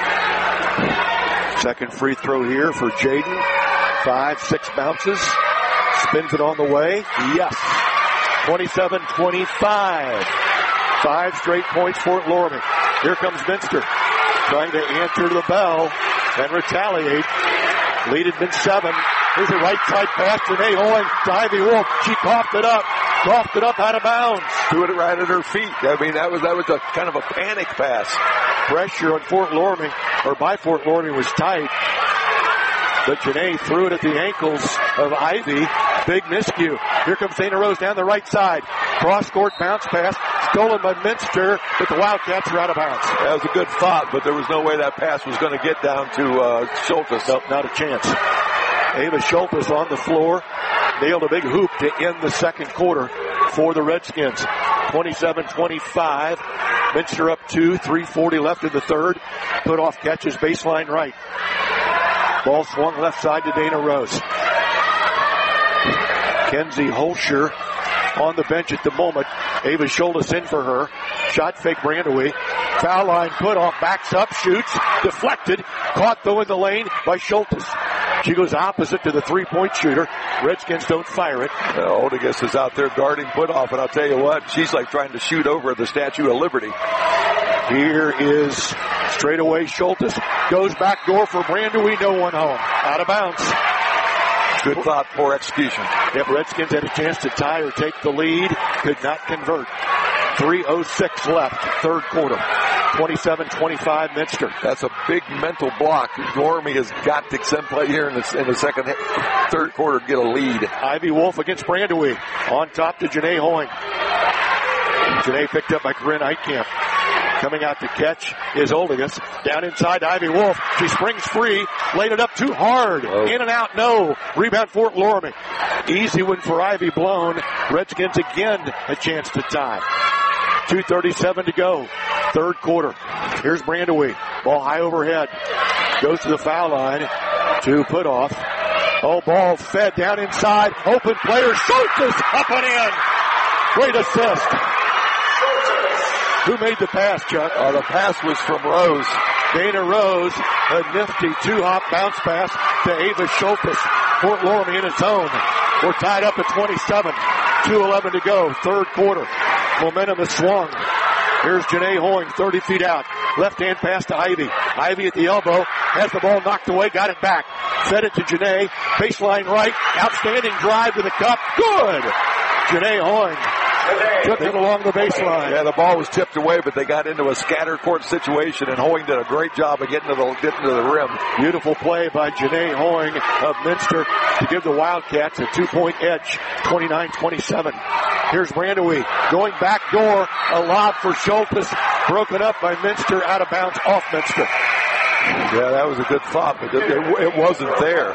Second free throw here for Jaden. Five, six bounces. Spins it on the way. Yes. twenty-seven twenty-five. Five straight points Fort Loramie. Here comes Minster. Trying to answer the bell and retaliate. Lead had been seven. Here's a right side pass to Nate Hoing to Ivy Wolf. She coughed it up. Coughed it up out of bounds. Threw it right at her feet. I mean, that was that was a kind of a panic pass. Pressure on Fort Loramie, or by Fort Loramie, was tight. But Janae threw it at the ankles of Ivy. Big miscue. Here comes Dana Rose down the right side. Cross-court bounce pass. Stolen by Minster, but the Wildcats are out of bounds. That was a good thought, but there was no way that pass was going to get down to uh, Schultes. Nope, not a chance. Ava Schultes on the floor. Nailed a big hoop to end the second quarter for the Redskins. twenty-seven twenty-five. Minster up two. three forty left in the third. Putoff catches baseline right. Ball swung left side to Dana Rose. Kenzie Holscher on the bench at the moment. Ava Schultes in for her. Shot fake Brandewee. Foul line Putoff. Backs up, shoots. Deflected. Caught though in the lane by Schultes. She goes opposite to the three-point shooter. Redskins don't fire it. Uh, Oldegas is out there guarding Putoff, and I'll tell you what, she's like trying to shoot over the Statue of Liberty. Here is straightaway Schultes. Goes back door for Brandewee. No one home. Out of bounds. Good thought, poor execution. Yep, Redskins had a chance to tie or take the lead. Could not convert. three oh six left, third quarter. twenty-seven twenty-five Minster. That's a big mental block. Loramie has got to send play here in the, in the second, third quarter to get a lead. Ivy Wolf against Brandewee. On top to Janae Hoing. Janae picked up by Corinne Eitkamp. Coming out to catch is Oldegas. Down inside to Ivy Wolf. She springs free. Laid it up too hard. Oh. In and out, no. Rebound Fort Loramie. Easy one for Ivy blown. Redskins again a chance to tie. two thirty-seven to go. Third quarter. Here's Brandewee. Ball high overhead. Goes to the foul line to Putoff. Oh, ball fed down inside. Open player. Schultes up and in. Great assist. Who made the pass, Chuck? Uh, the pass was from Rose. Dana Rose, a nifty two-hop bounce pass to Ava Schultes. Fort Loramie in its own. We're tied up at twenty-seven. two eleven to go. Third quarter. Momentum has swung. Here's Janae Hoing, thirty feet out. Left-hand pass to Ivy. Ivy at the elbow. Has the ball knocked away. Got it back. Fed it to Janae. Baseline right. Outstanding drive to the cup. Good. Janae Hoing took it along the baseline. Yeah, the ball was tipped away, but they got into a scatter court situation, and Hoing did a great job of getting to the, getting to the rim. Beautiful play by Janae Hoing of Minster to give the Wildcats a two-point edge, twenty-nine twenty-seven. Here's Brandewee going back door, a lob for Schultes, broken up by Minster, out of bounds off Minster. Yeah, that was a good thought, but it, it, it wasn't there.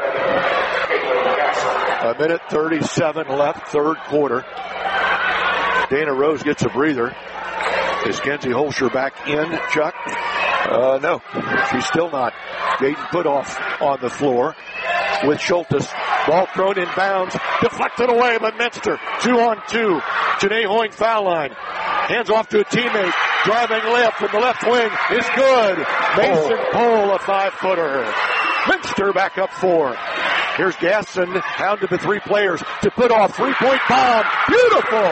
A minute thirty-seven left, third quarter. Dana Rose gets a breather. Is Kenzie Holscher back in, Chuck? Uh, no. She's still not. Jaden Putoff on the floor with Schultes. Ball thrown in bounds. Deflected away by Minster. Two on two. Janae Hoing foul line. Hands off to a teammate. Driving layup from the left wing is good. Mason Pohl, a five-footer. Minster back up four. Here's Gasson down to the three players to Putoff. Three-point bomb. Beautiful.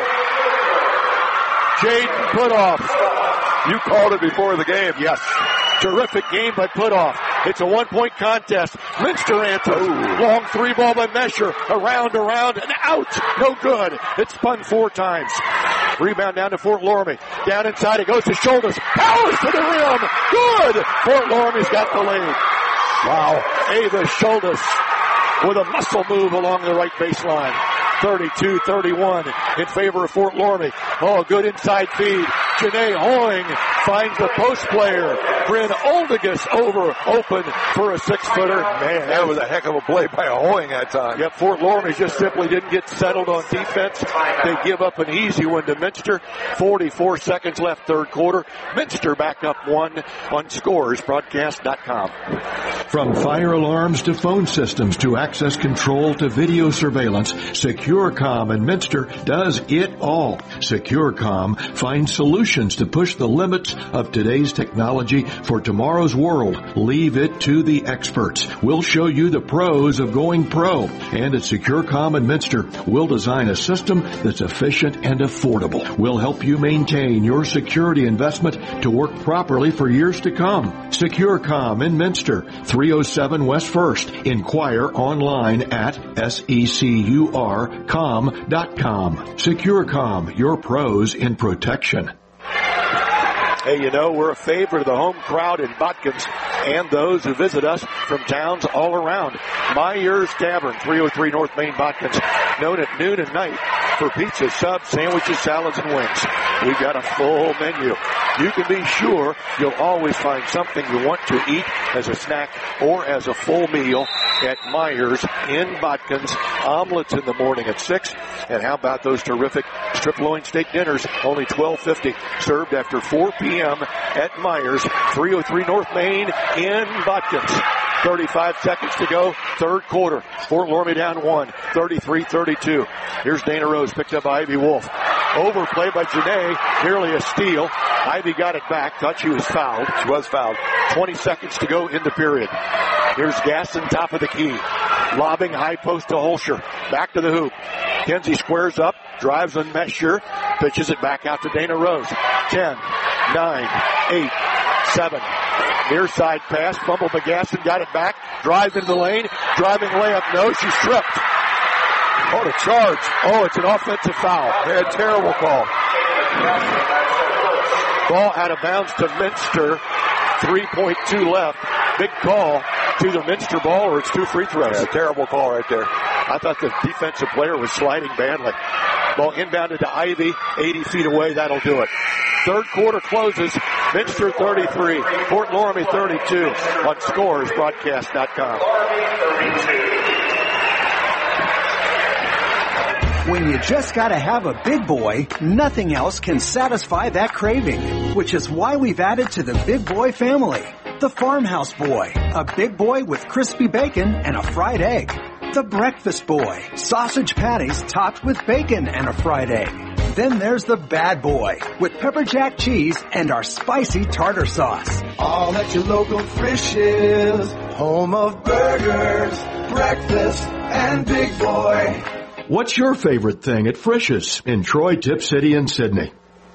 Jaden Putoff. You called it before the game. Yes. Terrific game by Putoff. It's a one-point contest. Minster answers. Ooh. Long three ball by Mesher. Around, around, and out. No good. It's spun four times. Rebound down to Fort Loramie. Down inside it goes to Shoulders. Powers to the rim. Good. Fort Loramie's got the lead. Wow. Ava Shoulders with a muscle move along the right baseline. thirty-two thirty-one in favor of Fort Loramie. Oh, good inside feed. Janae Hoying finds the post player. Bryn Oldigus over open for a six-footer. Man, that was a heck of a play by Hoying that time. Yep, Fort Loramie just simply didn't get settled on defense. They give up an easy one to Minster. forty-four seconds left, third quarter. Minster back up one on scores broadcast dot com. From fire alarms to phone systems to access control to video surveillance, SecureCom in Minster does it all. SecureCom finds solutions to push the limits of today's technology for tomorrow's world. Leave it to the experts. We'll show you the pros of going pro. And at SecureCom in Minster, we'll design a system that's efficient and affordable. We'll help you maintain your security investment to work properly for years to come. SecureCom in Minster, three oh seven West First. Inquire online at secur com dot com. SecureCom, your pros in protection. Hey, you know, we're a favorite of the home crowd in Botkins and those who visit us from towns all around. Myers Tavern, three oh three North Main, Botkins, known at noon and night for pizza, subs, sandwiches, salads, and wings. We've got a full menu. You can be sure you'll always find something you want to eat as a snack or as a full meal at Myers in Botkins. Omelets in the morning at six. And how about those terrific strip loin steak dinners? Only twelve fifty, served after four p.m. at Myers, three oh three North Main in Botkins. thirty-five seconds to go, third quarter. Fort Loramie down one, thirty-three thirty-two. Here's Dana Rose, picked up by Ivy Wolf. Overplay by Janae, nearly a steal. Ivy got it back, thought she was fouled. She was fouled. twenty seconds to go in the period. Here's Gaston, top of the key. Lobbing high post to Holscher. Back to the hoop. Kenzie squares up, drives on Mesher, pitches it back out to Dana Rose. ten, nine, eight, seven. Near side pass, fumble by Gaston, got it back, drives into the lane, driving layup, no, she's stripped. Oh, the charge. Oh, it's an offensive foul. A terrible call. Ball out of bounds to Minster. three point two left. Big call. It's either Minster ball or it's two free throws. Yeah, terrible call right there. I thought the defensive player was sliding badly. Ball inbounded to Ivy, eighty feet away. That'll do it. Third quarter closes. Minster thirty-three, Fort Loramie thirty-two on scores broadcast dot com. When you just gotta have a big boy, nothing else can satisfy that craving, which is why we've added to the Big Boy family. The Farmhouse Boy, a big boy with crispy bacon and a fried egg. The Breakfast Boy, sausage patties topped with bacon and a fried egg. Then there's the Bad Boy, with pepper jack cheese and our spicy tartar sauce. All at your local Frisch's, home of burgers, breakfast, and Big Boy. What's your favorite thing at Frisch's in Troy, Tip City, and Sydney?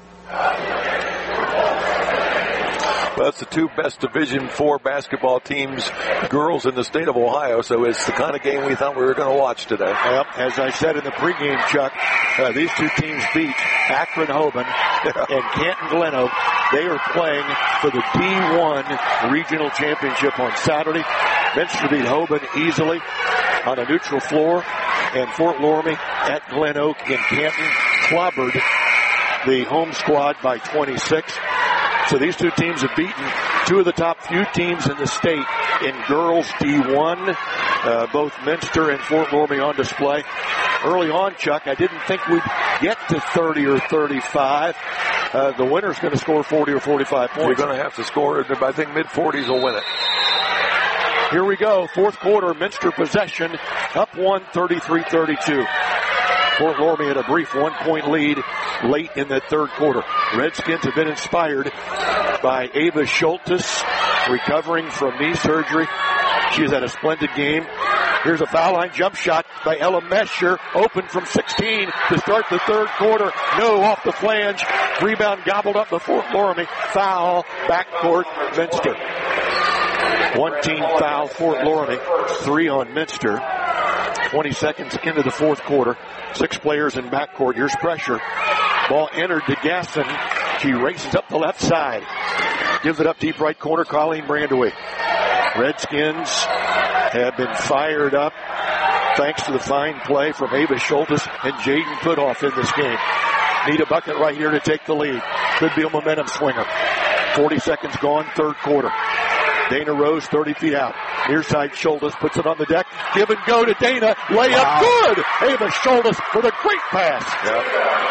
Well, that's the two best Division Four basketball teams, girls in the state of Ohio, so it's the kind of game we thought we were going to watch today. Yep, as I said in the pregame, Chuck, uh, these two teams beat Akron Hoban and Canton Glen Oak. They are playing for the D one regional championship on Saturday. Minster beat Hoban easily on a neutral floor, and Fort Loramie at Glen Oak in Canton clobbered the home squad by twenty-six. So these two teams have beaten two of the top few teams in the state in girls D one. Uh, both Minster and Fort Loramie on display. Early on, Chuck, I didn't think we'd get to thirty or thirty-five. Uh, the winner's going to score forty or forty-five points. You're going to have to score it. I think mid-forties will win it. Here we go. Fourth quarter, Minster possession. Up one, thirty-three thirty-two. Fort Loramie had a brief one-point lead late in the third quarter. Redskins have been inspired by Ava Schultes, recovering from knee surgery. She's had a splendid game. Here's a foul line jump shot by Ella Mesher, open from sixteen to start the third quarter. No, off the flange. Rebound gobbled up by Fort Loramie. Foul, backcourt, Minster. One team foul, Fort Loramie. Three on Minster. twenty seconds into the fourth quarter. Six players in backcourt. Here's pressure. Ball entered to Gasson. She races up the left side. Gives it up deep right corner, Colleen Brandaway. Redskins have been fired up thanks to the fine play from Ava Schultes and Jaden Putoff in this game. Need a bucket right here to take the lead. Could be a momentum swinger. forty seconds gone, third quarter. Dana Rose, thirty feet out. Near side, Schultes puts it on the deck. Give and go to Dana. Layup wow. Good. Ava Schultes with a great pass. Yep.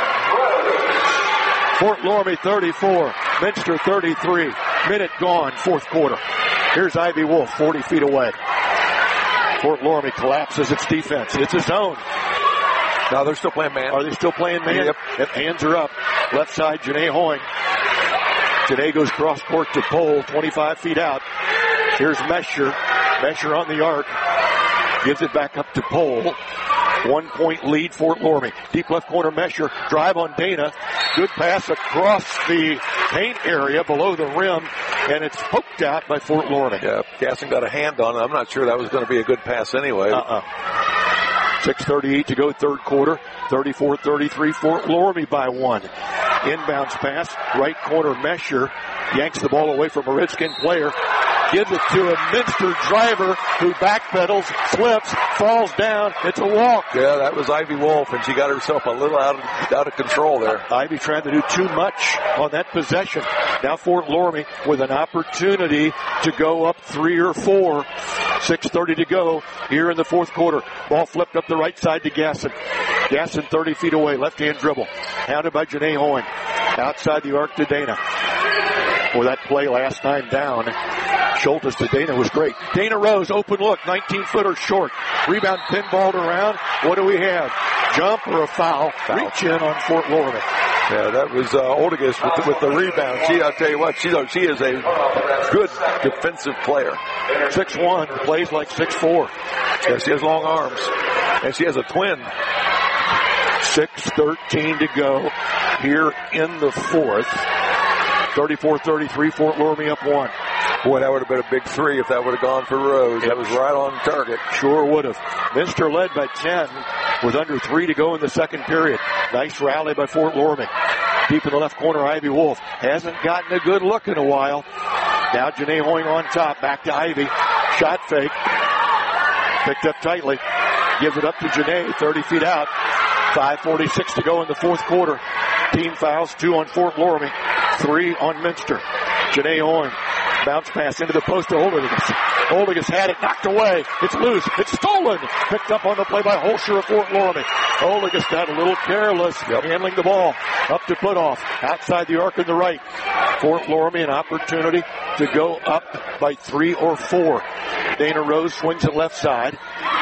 Fort Loramie thirty-four. Minster thirty-three. Minute gone, fourth quarter. Here's Ivy Wolf, forty feet away. Fort Loramie collapses its defense. It's a zone. No, they're still playing man. Are they still playing man? Yep. Yep. Hands are up. Left side, Janae Hoying. Janae goes cross court to Pole, twenty-five feet out. Here's Mesher. Mesher on the arc. Gives it back up to Pole. One point lead, Fort Loramie. Deep left corner, Mesher. Drive on Dana. Good pass across the paint area below the rim, and it's poked out by Fort Loramie. Yeah, Gasson got a hand on it. I'm not sure that was going to be a good pass anyway. Uh-uh. six thirty-eight to go, third quarter. thirty-four thirty-three, Fort Loramie by one. Inbounds pass, right corner, Mesher. Yanks the ball away from a Redskin player. Gives it to a Minster driver who backpedals, slips, falls down. It's a walk. Yeah, that was Ivy Wolf, and she got herself a little out of, out of control there. Ivy trying to do too much on that possession. Now Fort Loramie with an opportunity to go up three or four. six thirty to go here in the fourth quarter. Ball flipped up the right side to Gasson. Gasson thirty feet away, left-hand dribble. Hounded by Janae Hoying. Outside the arc to Dana. For that play last time down. Schultes to Dana was great. Dana Rose, open look, nineteen-footer short. Rebound pinballed around. What do we have? Jump or a foul? foul. Reach in on Fort Loramie. Yeah, that was uh, Oldigas with the, with the rebound. She, I'll tell you what, she, she is a good defensive player. six one, plays like six four. Yeah, she has long arms. And she has a twin. six thirteen to go here in the fourth. thirty-four thirty-three, Fort Loramie up one. Boy, that would have been a big three if that would have gone for Rose. That was right on target. Sure would have. Minster led by ten with under three to go in the second period. Nice rally by Fort Loramie. Deep in the left corner, Ivy Wolf. Hasn't gotten a good look in a while. Now Janae Hoying on top. Back to Ivy. Shot fake. Picked up tightly. Gives it up to Janae, thirty feet out. five forty-six to go in the fourth quarter. Team fouls, two on Fort Loramie, three on Minster. Janae Hoying. Bounce pass into the post to Oldigas. Oldigas had it knocked away. It's loose. It's stolen. Picked up on the play by Holscher of Fort Loramie. Oldigas got a little careless yep. handling the ball. Up to Putoff. Outside the arc on the right. Fort Loramie an opportunity to go up by three or four. Dana Rose swings it left side.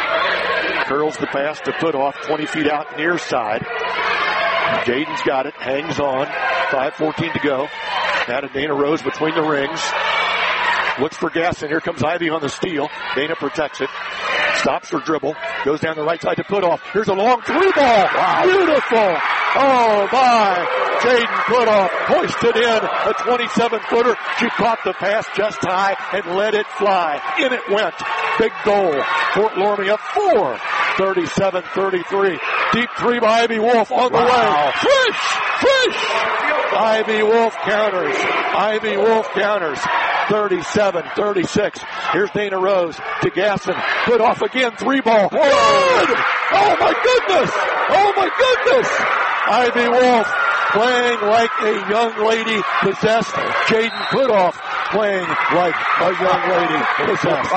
Curls the pass to Putoff. twenty feet out near side. Jaden's got it. Hangs on. five fourteen to go. Now to Dana Rose between the rings. Looks for Gasson. Here comes Ivy on the steal. Dana protects it. Stops her dribble. Goes down the right side to Putoff. Here's a long three ball. Wow. Beautiful. Oh my. Jaden Putoff hoisted in a twenty-seven footer. She caught the pass just high and let it fly. In it went. Big goal. Fort Loramie up four. thirty-seven thirty-three. Deep three by Ivy Wolf on the wow. way. Fish! Fish! Ivy Wolf counters. Ivy Wolf counters. thirty-seven thirty-six. Here's Dana Rose to Gasson. Put off again. Three ball. Good! Oh my goodness! Oh my goodness! Ivy Wolf playing like a young lady possessed. Jaden Putoff playing like a young lady possessed.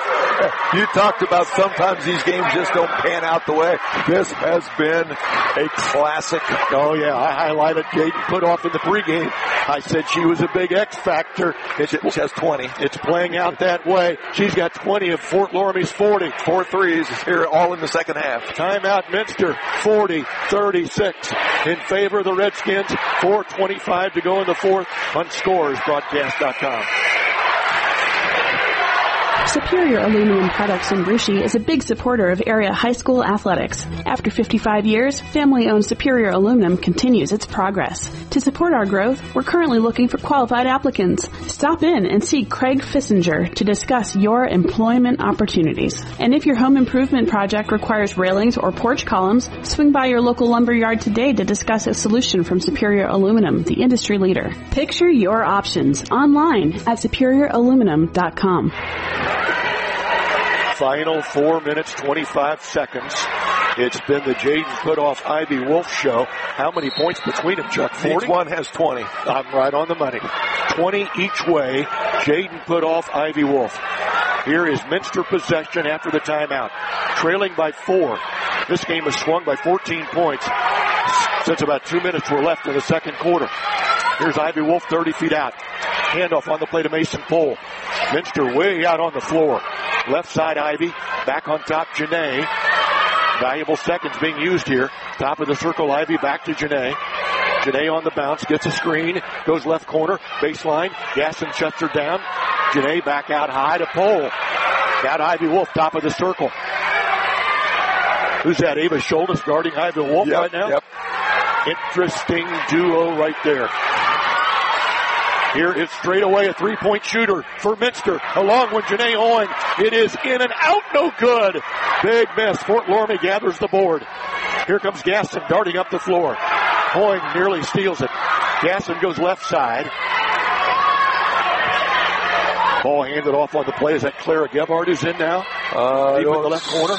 You talked about sometimes these games just don't pan out the way. This has been a classic. Oh yeah, I highlighted Jaden Putoff in the pregame. I said she was a big X factor. It's, she has twenty. It's playing out that way. She's got twenty of Fort Loramie's forty. Four threes here all in the second half. Timeout Minster, forty thirty-six in favor of the Redskins. four twenty-five to go in the fourth on Scores Broadcast dot com. Superior Aluminum Products in Russia is a big supporter of area high school athletics. After fifty-five years, family-owned Superior Aluminum continues its progress. To support our growth, we're currently looking for qualified applicants. Stop in and see Craig Fissinger to discuss your employment opportunities. And if your home improvement project requires railings or porch columns, swing by your local lumber yard today to discuss a solution from Superior Aluminum, the industry leader. Picture your options online at superior aluminum dot com. Final four minutes, twenty-five seconds. It's been the Jaden Putoff Ivy Wolf show. How many points between them, Chuck? forty? Each one has twenty. I'm right on the money. twenty each way. Jaden Putoff Ivy Wolf. Here is Minster possession after the timeout. Trailing by four. This game has swung by fourteen points since about two minutes were left in the second quarter. Here's Ivy Wolf thirty feet out. Handoff on the play to Mason Pohl. Minster way out on the floor. Left side Ivy. Back on top Janae. Valuable seconds being used here. Top of the circle Ivy back to Janae. Janae on the bounce. Gets a screen. Goes left corner. Baseline. Gasson shuts her down. Janae back out high to Pohl. Got Ivy Wolf top of the circle. Who's that? Ava Schultes guarding Ivy Wolf yep, right now? Yep. Interesting duo right there. Here is straight away a three-point shooter for Minster, along with Janae Owen. It is in and out, no good. Big miss. Fort Loramie gathers the board. Here comes Gasson darting up the floor. Owen nearly steals it. Gasson goes left side. Ball handed off on the play. Is that Clara Gebhardt who's in now? Uh, Deep in the left corner.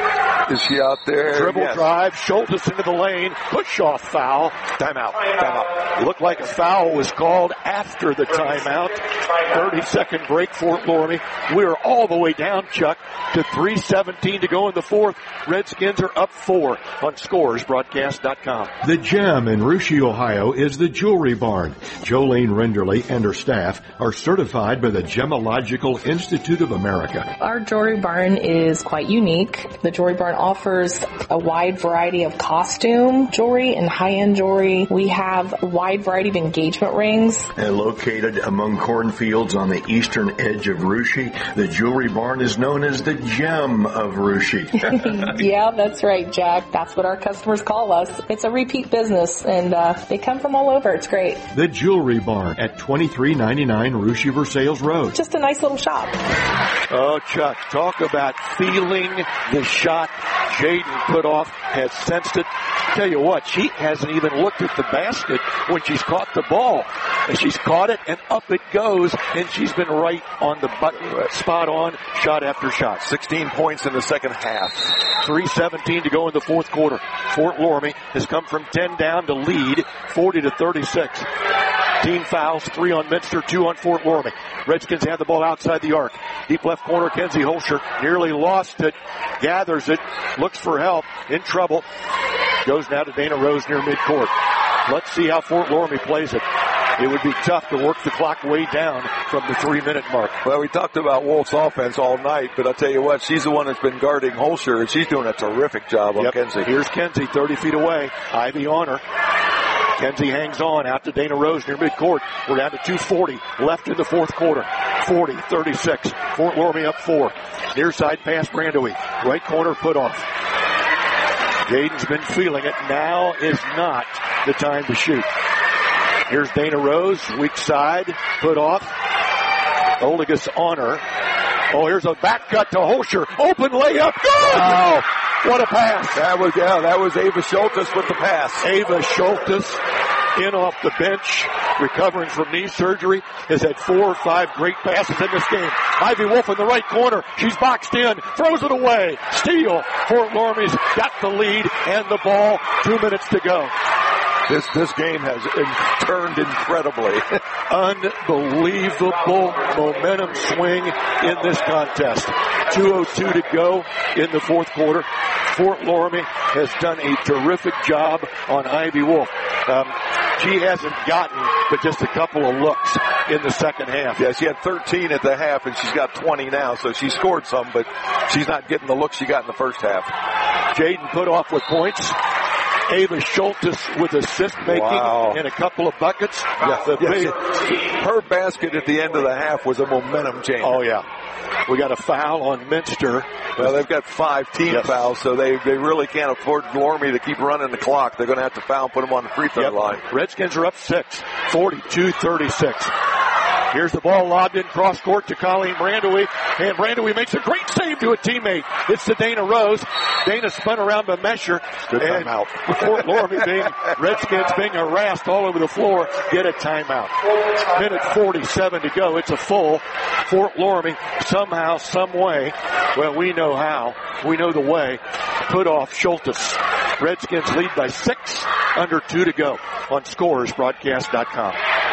Is she out there? Dribble yes. drive, Schultes into the lane, push off foul. Timeout, timeout. Looked like a foul was called after the timeout. thirty second break, Fort Loramie. We're all the way down, Chuck, to three seventeen to go in the fourth. Redskins are up four on scores broadcast dot com. The Gem in Russia, Ohio is the Jewelry Barn. Jolene Renderly and her staff are certified by the Gemological Institute of America. Our Jewelry Barn is quite unique. The Jewelry Barn offers a wide variety of costume jewelry and high-end jewelry. We have a wide variety of engagement rings. And located among cornfields on the eastern edge of Russia, the Jewelry Barn is known as the Gem of Russia. Yeah, that's right, Jack. That's what our customers call us. It's a repeat business, and uh, they come from all over. It's great. The Jewelry Barn at twenty-three ninety-nine Russia Versailles Road. Just a nice little shop. Oh, Chuck, talk about feeling the shot. Jaden Putoff has sensed it. Tell you what, she hasn't even looked at the basket when she's caught the ball. And she's caught it, and up it goes, and she's been right on the button, spot on, shot after shot. sixteen points in the second half. three seventeen to go in the fourth quarter. Fort Loramie has come from ten down to lead, forty to thirty-six. Team fouls, three on Minster, two on Fort Loramie. Redskins have the ball outside the arc. Deep left corner, Kenzie Holscher nearly lost it, gathers it, looks for help, in trouble. Goes now to Dana Rose near midcourt. Let's see how Fort Loramie plays it. It would be tough to work the clock way down from the three-minute mark. Well, we talked about Wolf's offense all night, but I'll tell you what, she's the one that's been guarding Holscher, and she's doing a terrific job on yep. Kenzie. Here's Kenzie, thirty feet away. Ivy on her. Kenzie hangs on out to Dana Rose near midcourt. We're down to two forty left in the fourth quarter. forty thirty-six. Fort Loramie up four. Near side pass Brandowy. Right corner put off. Jaden's been feeling it. Now is not the time to shoot. Here's Dana Rose, weak side, put off. Oligas on her. Oh, here's a back cut to Holscher. Open layup. Good! Wow. What a pass. That was, yeah, that was Ava Schultes with the pass. Ava Schultes in off the bench, recovering from knee surgery, has had four or five great passes in this game. Ivy Wolf in the right corner. She's boxed in, throws it away. Steal. Fort Loramie's got the lead and the ball. Two minutes to go. This this game has in, turned incredibly. Unbelievable momentum swing in this contest. two oh two to go in the fourth quarter. Fort Loramie has done a terrific job on Ivy Wolf. Um, she hasn't gotten but just a couple of looks in the second half. Yeah, she had thirteen at the half, and she's got twenty now, so she scored some, but she's not getting the looks she got in the first half. Jaden Putoff with points. Ava Schultes with assist making wow. and a couple of buckets. Yeah, the yeah, big, she, her basket at the end of the half was a momentum changer. Oh, yeah. We got a foul on Minster. Well, they've got five team yes. fouls, so they, they really can't afford Loramie to keep running the clock. They're going to have to foul and put them on the free throw yep. line. Redskins are up six, forty-two thirty-six. Here's the ball lobbed in cross court to Colleen Brandewy, and Brandewy makes a great save to a teammate. It's to Dana Rose. Dana spun around to Mesher. Good and timeout. Fort Loramie being, Redskins being harassed all over the floor, get a timeout. Minute forty-seven to go. It's a full Fort Loramie somehow, some way. Well, we know how. We know the way. Put off Schultes. Redskins lead by six, under two to go on scores broadcast dot com.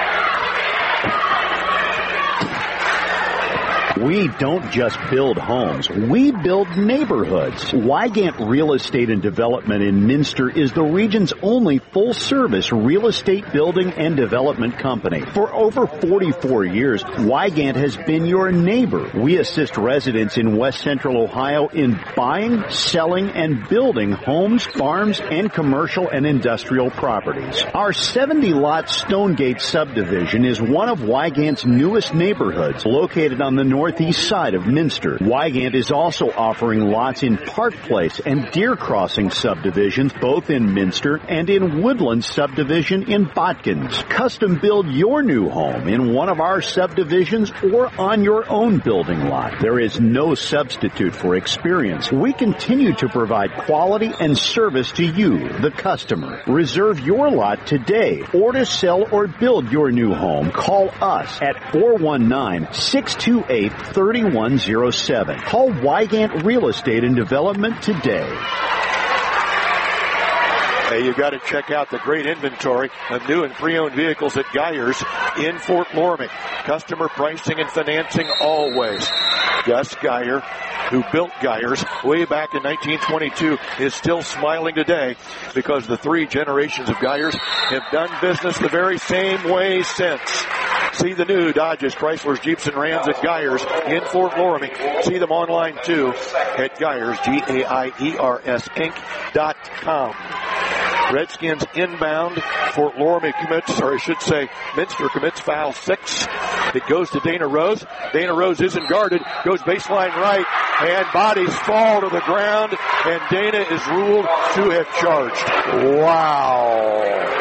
We don't just build homes, we build neighborhoods. Wygant Real Estate and Development in Minster is the region's only full-service real estate building and development company. For over forty-four years, Wygant has been your neighbor. We assist residents in West Central Ohio in buying, selling, and building homes, farms, and commercial and industrial properties. Our seventy-lot Stonegate subdivision is one of Wygant's newest neighborhoods, located on the north northeast side of Minster. Wygant is also offering lots in Park Place and Deer Crossing subdivisions, both in Minster, and in Woodland subdivision in Botkins. Custom build your new home in one of our subdivisions or on your own building lot. There is no substitute for experience. We continue to provide quality and service to you, the customer. Reserve your lot today, or to sell or build your new home, call us at four one nine, six two eight, three one zero seven. Call Wygant Real Estate and Development today. Hey, you've got to check out the great inventory of new and pre-owned vehicles at Geyers in Fort Loramie. Customer pricing and financing always. Gus Geyer, who built Geyers way back in nineteen twenty-two, is still smiling today because the three generations of Geyers have done business the very same way since. See the new Dodges, Chryslers, Jeeps, and Rams at Geyers in Fort Loramie. See them online, too, at Geyers, G A I E R S Inc dot com. Redskins inbound. Fort Loramie commits, or I should say, Minster commits foul six. It goes to Dana Rose. Dana Rose isn't guarded. Goes baseline right, and bodies fall to the ground, and Dana is ruled to have charged. Wow.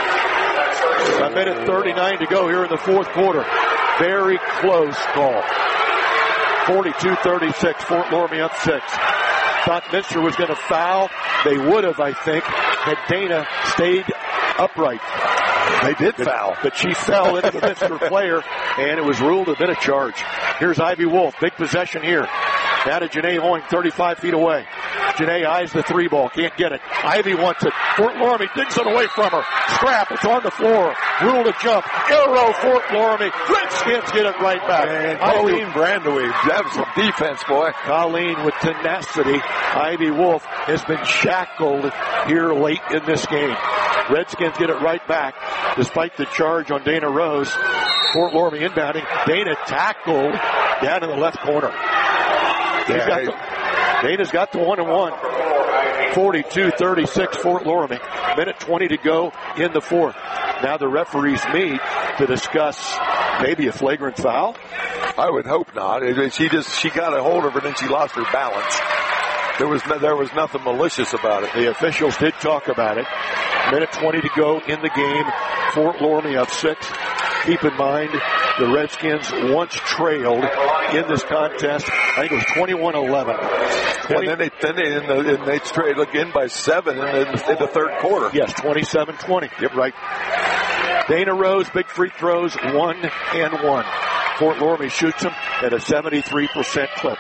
A minute thirty-nine to go here in the fourth quarter. Very close call. forty-two thirty-six, Fort Loramie up six. Thought Minster was going to foul. They would have, I think, had Dana stayed upright. They did but, foul. But she fell into the Minster player, and it was ruled a bit of charge. Here's Ivy Wolf. Big possession here. Now to Janae Hoying, thirty-five feet away. Janae eyes the three ball. Can't get it. Ivy wants it. Fort Loramie digs it away from her. Scrap. It's on the floor. Rule to jump. Arrow, Fort Loramie. Redskins get it right back. And Colleen Brandewy. That was some defense, boy. Colleen with tenacity. Ivy Wolf has been shackled here late in this game. Redskins get it right back despite the charge on Dana Rose. Fort Loramie inbounding. Dana tackled down in the left corner. He's Yeah, got hey. the, Dana's got the one and one. forty-two thirty-six Fort Loramie. Minute twenty to go in the fourth. Now the referees meet to discuss maybe a flagrant foul. I would hope not. She just she got a hold of her and then she lost her balance. There was no, there was nothing malicious about it. The officials did talk about it. Minute twenty to go in the game. Fort Loramie up six. Keep in mind, the Redskins once trailed in this contest. I think it was twenty-one eleven. And then they then they in the in they trade again by seven in the, in the third quarter. Yes, twenty-seven twenty. Yep, right. Dana Rose, big free throws, one and one. Fort Loramie shoots them at a seventy-three percent clip.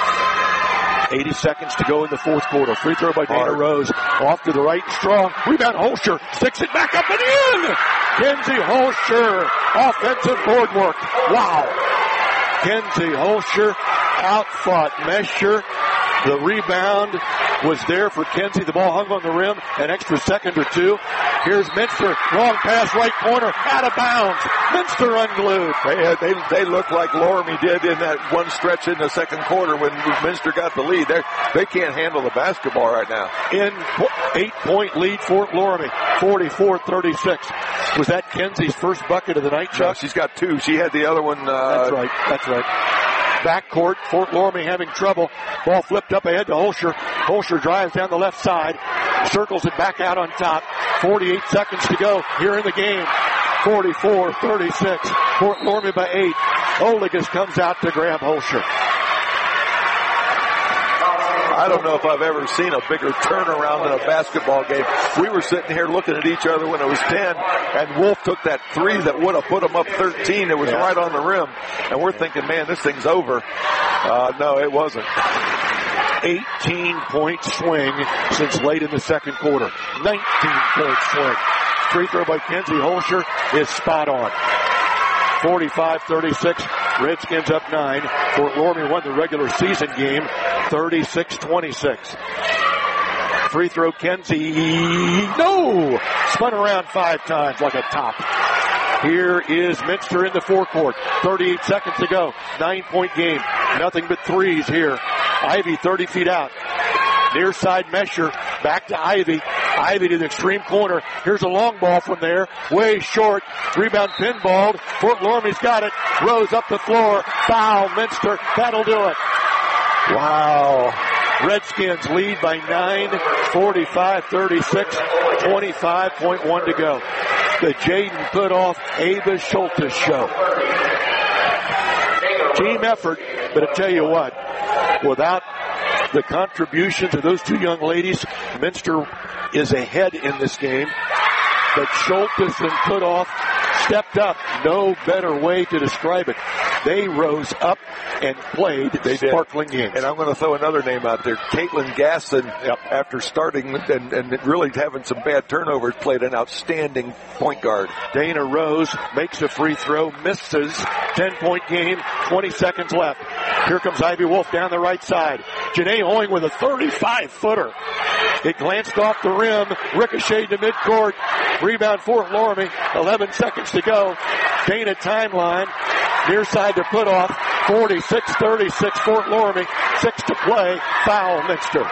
eighty seconds to go in the fourth quarter. Free throw by Dana Rose. Off to the right, strong. Rebound, Holscher. Sticks it back up and in! Kenzie Holscher. Offensive board work. Wow. Kenzie Holscher outfought Mesher. The rebound was there for Kenzie. The ball hung on the rim an extra second or two. Here's Minster. Long pass, right corner. Out of bounds. Minster unglued. They, they, they look like Loramie did in that one stretch in the second quarter when Minster got the lead. They're, they can't handle the basketball right now. In eight-point lead, Fort Loramie, forty-four thirty-six. Was that Kenzie's first bucket of the night, Chuck? No, she's got two. She had the other one. Uh, That's right. That's right. Backcourt, Fort Loramie having trouble. Ball flipped up ahead to Holscher. Holscher drives down the left side, circles it back out on top. forty-eight seconds to go here in the game. forty-four thirty-six. Fort Loramie by eight. Oligas comes out to grab Holscher. I don't know if I've ever seen a bigger turnaround in a basketball game. We were sitting here looking at each other when it was ten, and Wolf took that three that would have put them up thirteen. It was yeah. right on the rim, and we're thinking, man, this thing's over. Uh, no, it wasn't. eighteen-point swing since late in the second quarter. nineteen-point swing. Free throw by Kenzie Holscher is spot on. forty-five thirty-six. Redskins up nine. Fort Loramie won the regular season game thirty-six twenty-six. Free throw Kenzie. No! Spun around five times like a top. Here is Minster in the forecourt. thirty-eight seconds to go. Nine-point game. Nothing but threes here. Ivy thirty feet out. Near side Mesher. Back to Ivy. Ivy to the extreme corner. Here's a long ball from there. Way short. Rebound pinballed. Fort Loramie's got it. Rose up the floor. Foul. Minster. That'll do it. Wow. Redskins lead by nine. forty-five thirty-six. twenty-five point one to go. The Jaden Putoff Ava Schultes show. Team effort, but I tell you what, without the contributions of those two young ladies, Minster is ahead in this game. But Schultes and Putoff stepped up. No better way to describe it. They rose up and played a sparkling game. And I'm going to throw another name out there. Caitlin Gaston, yep. after starting and, and really having some bad turnovers, played an outstanding point guard. Dana Rose makes a free throw, misses. ten-point game, twenty seconds left. Here comes Ivy Wolf down the right side. Janae Hoying with a thirty-five footer. It glanced off the rim, ricocheted to midcourt. Rebound Fort Loramie, eleven seconds to go. Dana timeline, near side to Putoff, forty-six thirty-six Fort Loramie, six to play, foul Minster.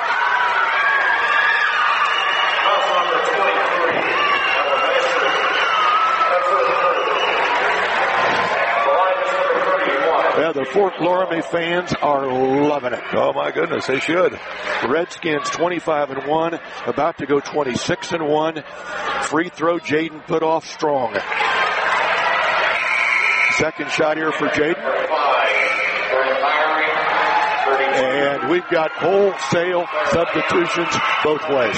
Yeah, the Fort Loramie fans are loving it. Oh my goodness, they should. Redskins twenty-five and one, about to go twenty-six and one. Free throw, Jaden Putoff strong. Second shot here for Jaden. And we've got wholesale substitutions both ways.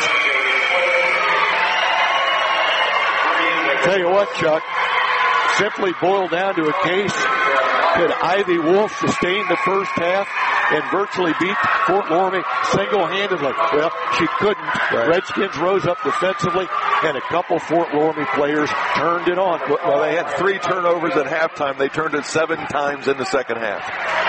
Tell you what, Chuck, simply boiled down to a case. Could Ivy Wolf sustain the first half and virtually beat Fort Loramie single-handedly? Well, she couldn't. Right. Redskins rose up defensively, and a couple Fort Loramie players turned it on. Well, they had three turnovers at halftime. They turned it seven times in the second half.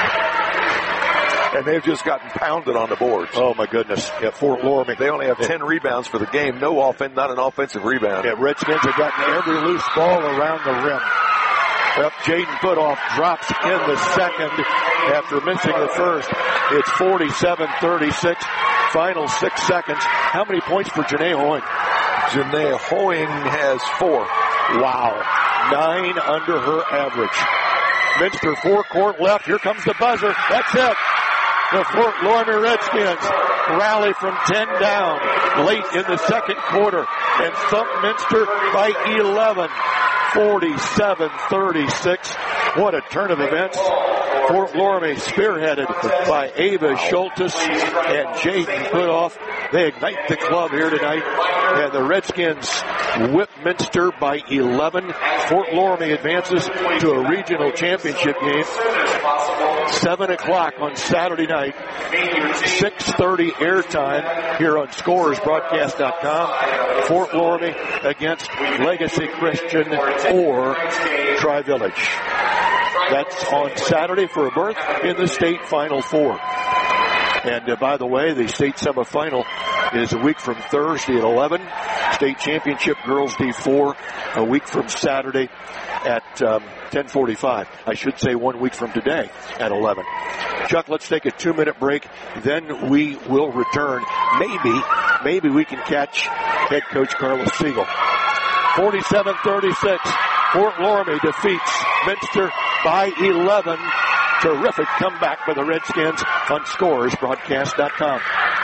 And they've just gotten pounded on the boards. Oh, my goodness. Yeah, Fort Loramie. They only have ten yeah. rebounds for the game. No offense, not an offensive rebound. Yeah, Redskins have gotten every loose ball around the rim. Yep, Jaden Putoff drops in the second after missing the first. It's forty-seven thirty-six. Final six seconds. How many points for Janae Hoying? Janae Hoying has four. Wow. Nine under her average. Minster forecourt left. Here comes the buzzer. That's it. The Fort Loramie Redskins rally from ten down late in the second quarter and thump Minster by eleven. forty-seven thirty-six. What a turn of events. Fort Loramie spearheaded by Ava Schultes and Jaden Putoff. They ignite the club here tonight. And the Redskins whip Minster by eleven. Fort Loramie advances to a regional championship game. seven o'clock on Saturday night. six thirty airtime here on Scores Broadcast dot com. Fort Loramie against Legacy Christian or Tri-Village. That's on Saturday for a berth in the state Final Four. And uh, by the way, the state semifinal is a week from Thursday at eleven. State championship girls D four a week from Saturday at um, ten forty-five. I should say one week from today at eleven. Chuck, let's take a two-minute break. Then we will return. Maybe, maybe we can catch head coach Carlos Siegel. forty-seven thirty-six. Fort Loramie defeats Minster by eleven. terrific comeback by the Redskins on scores broadcast dot com.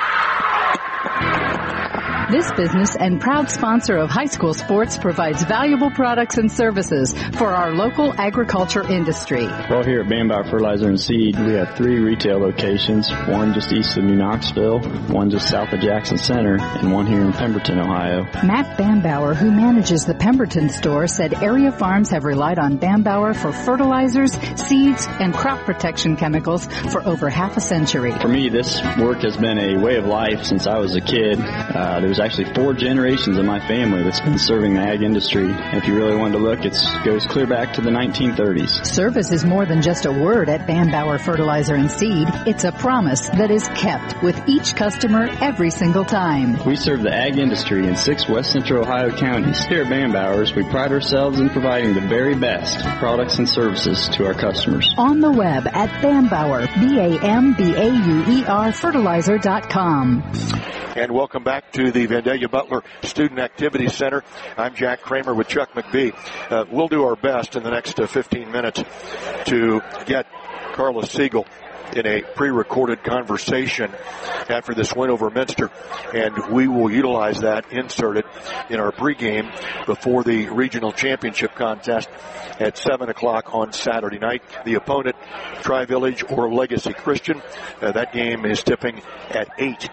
This business and proud sponsor of high school sports provides valuable products and services for our local agriculture industry. Well, here at Bambauer Fertilizer and Seed, we have three retail locations, one just east of New Knoxville, one just south of Jackson Center, and one here in Pemberton, Ohio. Matt Bambauer, who manages the Pemberton store, said area farms have relied on Bambauer for fertilizers, seeds, and crop protection chemicals for over half a century. For me, this work has been a way of life since I was a kid. Uh, there's actually four generations of my family that's been serving the ag industry. And if you really wanted to look, it goes clear back to the nineteen thirties. Service is more than just a word at Bambauer Fertilizer and Seed. It's a promise that is kept with each customer every single time. We serve the ag industry in six west central Ohio counties. Here at Bambauer's, we pride ourselves in providing the very best products and services to our customers. On the web at Bambauer, B A M B A U E R fertilizer dot com. And welcome back to the Vandalia Butler Student Activity Center. I'm Jack Kramer with Chuck McBee. Uh, we'll do our best in the next uh, fifteen minutes to get Carla Siegel in a pre-recorded conversation after this win over Minster, and we will utilize that inserted in our pregame before the regional championship contest at seven o'clock on Saturday night. The opponent, Tri-Village or Legacy Christian. Uh, that game is tipping at eight.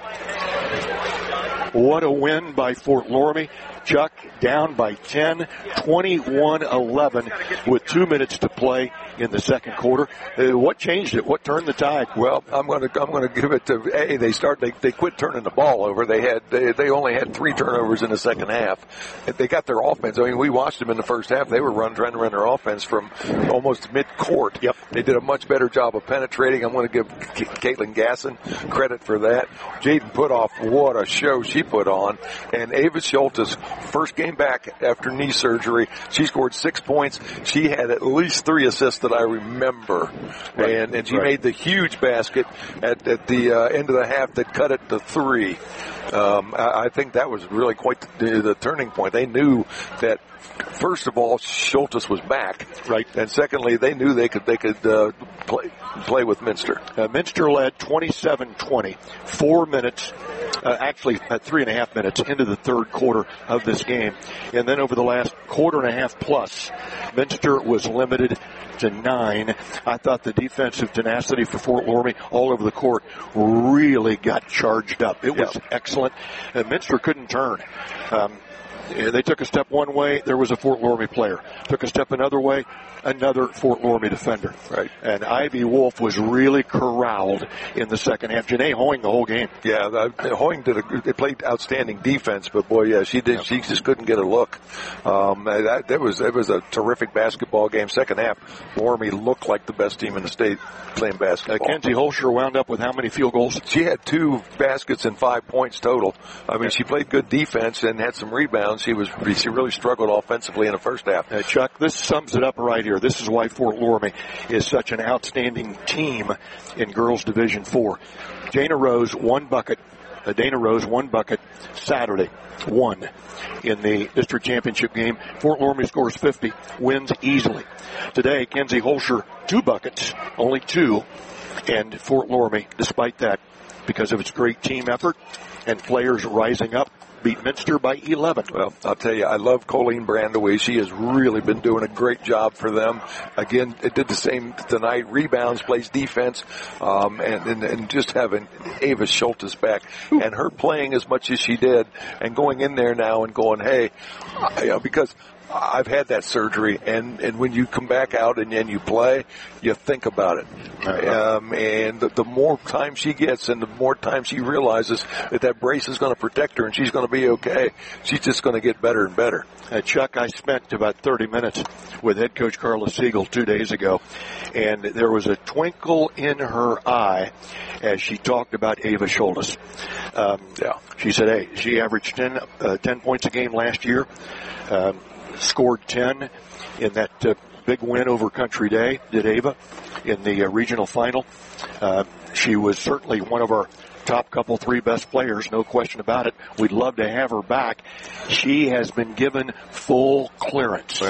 What a win by Fort Loramie. Chuck down by ten, twenty-one eleven with two minutes to play in the second quarter. Uh, what changed it? What turned the tide? Well, I'm going to I'm going to give it to A. They start they they quit turning the ball over. They had they they only had three turnovers in the second half. They got their offense. I mean, we watched them in the first half. They were run trying to run their offense from almost mid-court. Yep. They did a much better job of penetrating. I'm going to give K- Caitlin Gasson credit for that. Jaden Putoff, what a show she put on. And Ava Schultes, first game back after knee surgery, she scored six points. She had at least three assists that I remember. Right. And, and she right. made the huge basket at, at the uh, end of the half that cut it to three. Um, I, I think that was really quite the, the turning point. They knew that, first of all, Schultes was back. Right. And secondly, they knew they could they could uh, play play with Minster. Uh, Minster led twenty-seven twenty. Four minutes, uh, actually uh, three and a half minutes into the third quarter of this game. And then over the last quarter and a half plus, Minster was limited to nine. I thought the defensive tenacity for Fort Loramie all over the court really got charged up. It was yep. excellent. And Minster couldn't turn. Um, They took a step one way, there was a Fort Loramie player. Took a step another way, another Fort Loramie defender. Right. And Ivy Wolf was really corralled in the second half. Janae Hoying the whole game. Yeah, the, Hoying did a, they played outstanding defense, but boy, yeah, she did. Yeah. She just couldn't get a look. Um, that, that was it was a terrific basketball game. Second half, Loramie looked like the best team in the state playing basketball. Uh, Kenzie Holscher wound up with how many field goals? She had two baskets and five points total. I mean, yeah. she played good defense and had some rebounds. She was she really struggled offensively in the first half. Uh, Chuck, this sums it up right here. This is why Fort Loramie is such an outstanding team in girls Division Four. Dana Rose one bucket. Uh, Dana Rose one bucket Saturday. One in the district championship game. Fort Loramie scores fifty, wins easily. Today, Kenzie Holscher two buckets, only two, and Fort Loramie, despite that, because of its great team effort and players rising up, beat Minster by eleven. Well, I'll tell you, I love Colleen Brandaway. She has really been doing a great job for them. Again, it did the same tonight. Rebounds, plays defense, um, and, and, and just having Ava Schultes back. Ooh. And her playing as much as she did and going in there now and going, hey, you know, because I've had that surgery, and, and when you come back out and, and you play, you think about it. Uh-huh. Um, and the, the more time she gets and the more time she realizes that that brace is going to protect her and she's going to be okay, she's just going to get better and better. Uh, Chuck, I spent about thirty minutes with head coach Carla Siegel two days ago, and there was a twinkle in her eye as she talked about Ava Schultes. Um, yeah. She said, hey, she averaged ten, uh, ten points a game last year. Um, scored ten in that uh, big win over Country Day, did Ava, in the uh, regional final. Uh, she was certainly one of our top couple, three best players, no question about it. We'd love to have her back. She has been given full clearance right.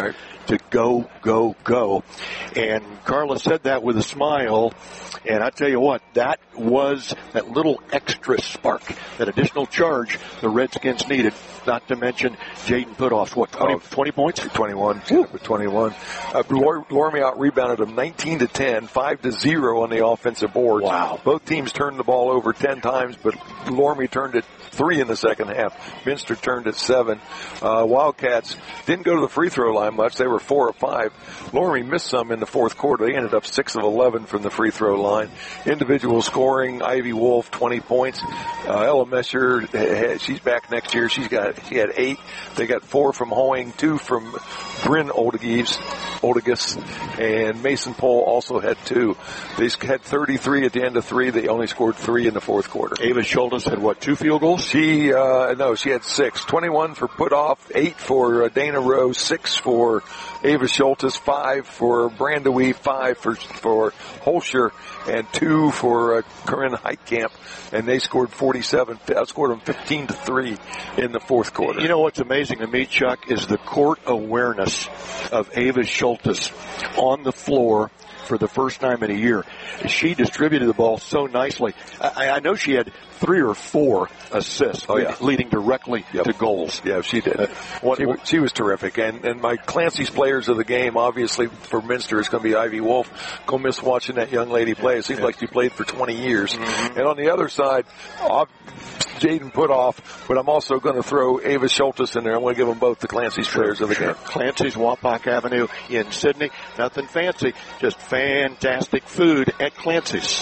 to go, go, go. And Carla said that with a smile. And I tell you what, that was that little extra spark, that additional charge the Redskins needed. Not to mention Jaden Putoff's, what, twenty, twenty points? twenty-one. With twenty-one. Uh, Loramie out rebounded them nineteen to ten, five to zero on the offensive board. Wow. Both teams turned the ball over ten times, but Loramie turned it three in the second half. Minster turned it seven. Uh, Wildcats didn't go to the free throw line much. They were four or five. Loramie missed some in the fourth quarter. They ended up six of eleven from the free throw line. Individual scoring, Ivy Wolf, twenty points. Uh, Ella Messer, she's back next year. She's got, she had eight. They got four from Hoeing, two from Bryn Oldegies, Oldegas, and Mason Pohl also had two. They had thirty-three at the end of three. They only scored three in the fourth quarter. Ava Schultes had, what, two field goals? She, uh, no, she had six. twenty-one for Putoff, eight for uh, Dana Rose, six for Ava Schultes, five for Brandewie, five for, for Holscher, and two for uh, Corinne Heitkamp. And they scored forty-seven, outscored them fifteen to three in the fourth quarter. You know what's amazing to me, Chuck, is the court awareness of Ava Schultes on the floor for the first time in a year. She distributed the ball so nicely. I, I know she had three or four assists, oh, yeah. leading directly yep. to goals. Yeah, she did. Uh, what, she, she was terrific. And, and my Clancy's players of the game, obviously, for Minster, is going to be Ivy Wolf. Go miss watching that young lady play. It seems yeah. like she played for twenty years. Mm-hmm. And on the other side, uh, Jaden Putoff, but I'm also going to throw Ava Schultes in there. I'm going to give them both the Clancy's sure, players of the sure. game. Clancy's, Wapak Avenue in Sydney. Nothing fancy, just fantastic food at Clancy's.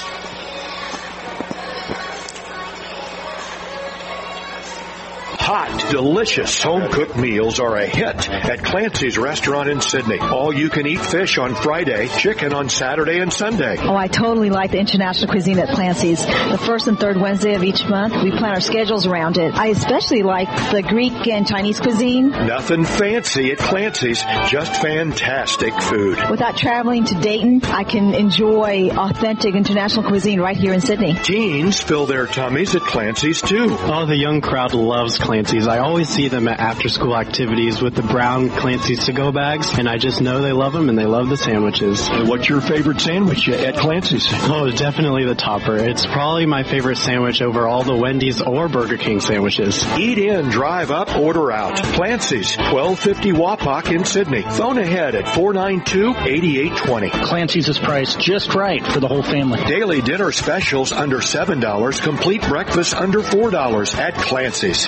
Hot, delicious home-cooked meals are a hit at Clancy's Restaurant in Sydney. All-you-can-eat fish on Friday, chicken on Saturday and Sunday. Oh, I totally like the international cuisine at Clancy's. The first and third Wednesday of each month, we plan our schedules around it. I especially like the Greek and Chinese cuisine. Nothing fancy at Clancy's, just fantastic food. Without traveling to Dayton, I can enjoy authentic international cuisine right here in Sydney. Teens fill their tummies at Clancy's, too. Oh, the young crowd loves Clancy's. Clancy's. I always see them at after-school activities with the brown Clancy's to-go bags, and I just know they love them and they love the sandwiches. What's your favorite sandwich at Clancy's? Oh, definitely the topper. It's probably my favorite sandwich over all the Wendy's or Burger King sandwiches. Eat in, drive up, order out. Clancy's, twelve fifty Wapak in Sydney. Phone ahead at four nine two, eight eight two zero. Clancy's is priced just right for the whole family. Daily dinner specials under seven dollars. Complete breakfast under four dollars at Clancy's.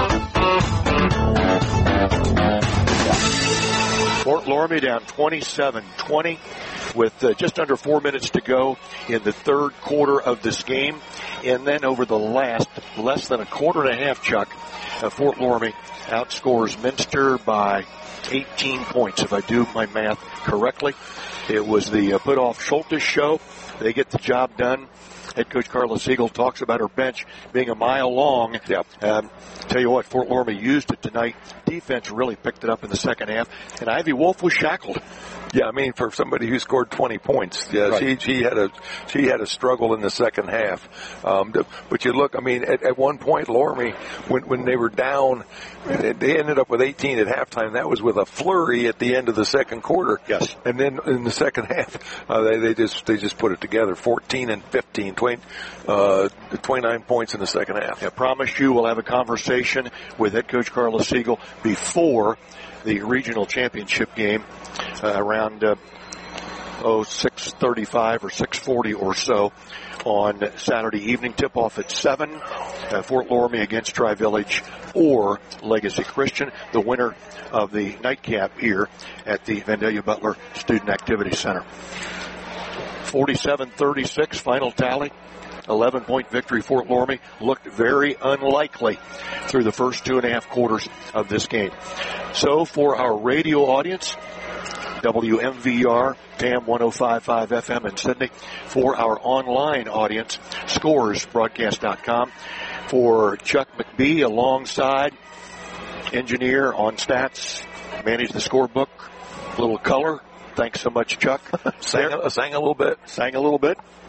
Fort Loramie down twenty-seven twenty with uh, just under four minutes to go in the third quarter of this game. And then over the last less than a quarter and a half, Chuck, uh, Fort Loramie outscores Minster by eighteen points, if I do my math correctly. It was the uh, Putoff Schultes show. They get the job done. Head coach Carla Siegel talks about her bench being a mile long. Yep. Um, tell you what, Fort Loramie used it tonight. Defense really picked it up in the second half, and Ivy Wolf was shackled. Yeah, I mean, for somebody who scored twenty points, yeah, right. she she had a she had a struggle in the second half. Um, but you look, I mean, at, at one point, Loramie, when when they were down, they ended up with eighteen at halftime. That was with a flurry at the end of the second quarter. Yes. And then in the second half, uh, they they just they just put it together, fourteen and fifteen, twenty, uh, twenty-nine points in the second half. I promise you, we'll have a conversation with head coach Carla Siegel before the regional championship game uh, around uh, oh six thirty-five or six forty or so on Saturday evening. Tip off at seven. Uh, Fort Loramie against Tri-Village or Legacy Christian, the winner of the nightcap here at the Vandalia Butler Student Activity Center. forty-seven thirty-six final tally. eleven point victory. Fort Loramie looked very unlikely through the first two and a half quarters of this game. So for our radio audience, W M V R, T A M one oh five point five F M in Sydney. For our online audience, scores broadcast dot com. For Chuck McBee alongside engineer on stats, manage the scorebook, little color. Thanks so much, Chuck. sang, a, sang a little bit. Sang a little bit.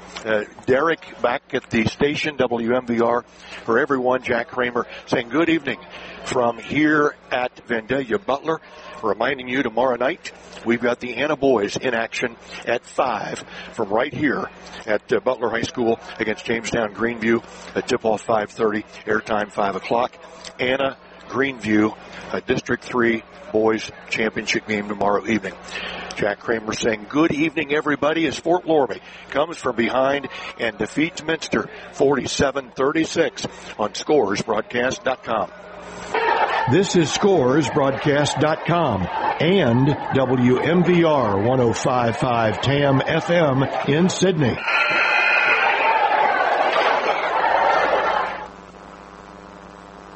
uh, Derek back at the station, W M V R. For everyone, Jack Kramer saying good evening from here at Vandalia Butler. Reminding you tomorrow night, we've got the Anna boys in action at five from right here at uh, Butler High School against Jamestown Greenview. A tip-off five thirty, airtime five o'clock. Anna Greenview, a District three boys championship game tomorrow evening. Jack Kramer saying good evening, everybody, as Fort Loramie comes from behind and defeats Minster forty-seven thirty-six on Scores Broadcast dot com. This is Scores Broadcast dot com and W M V R one oh five point five T A M F M in Sydney.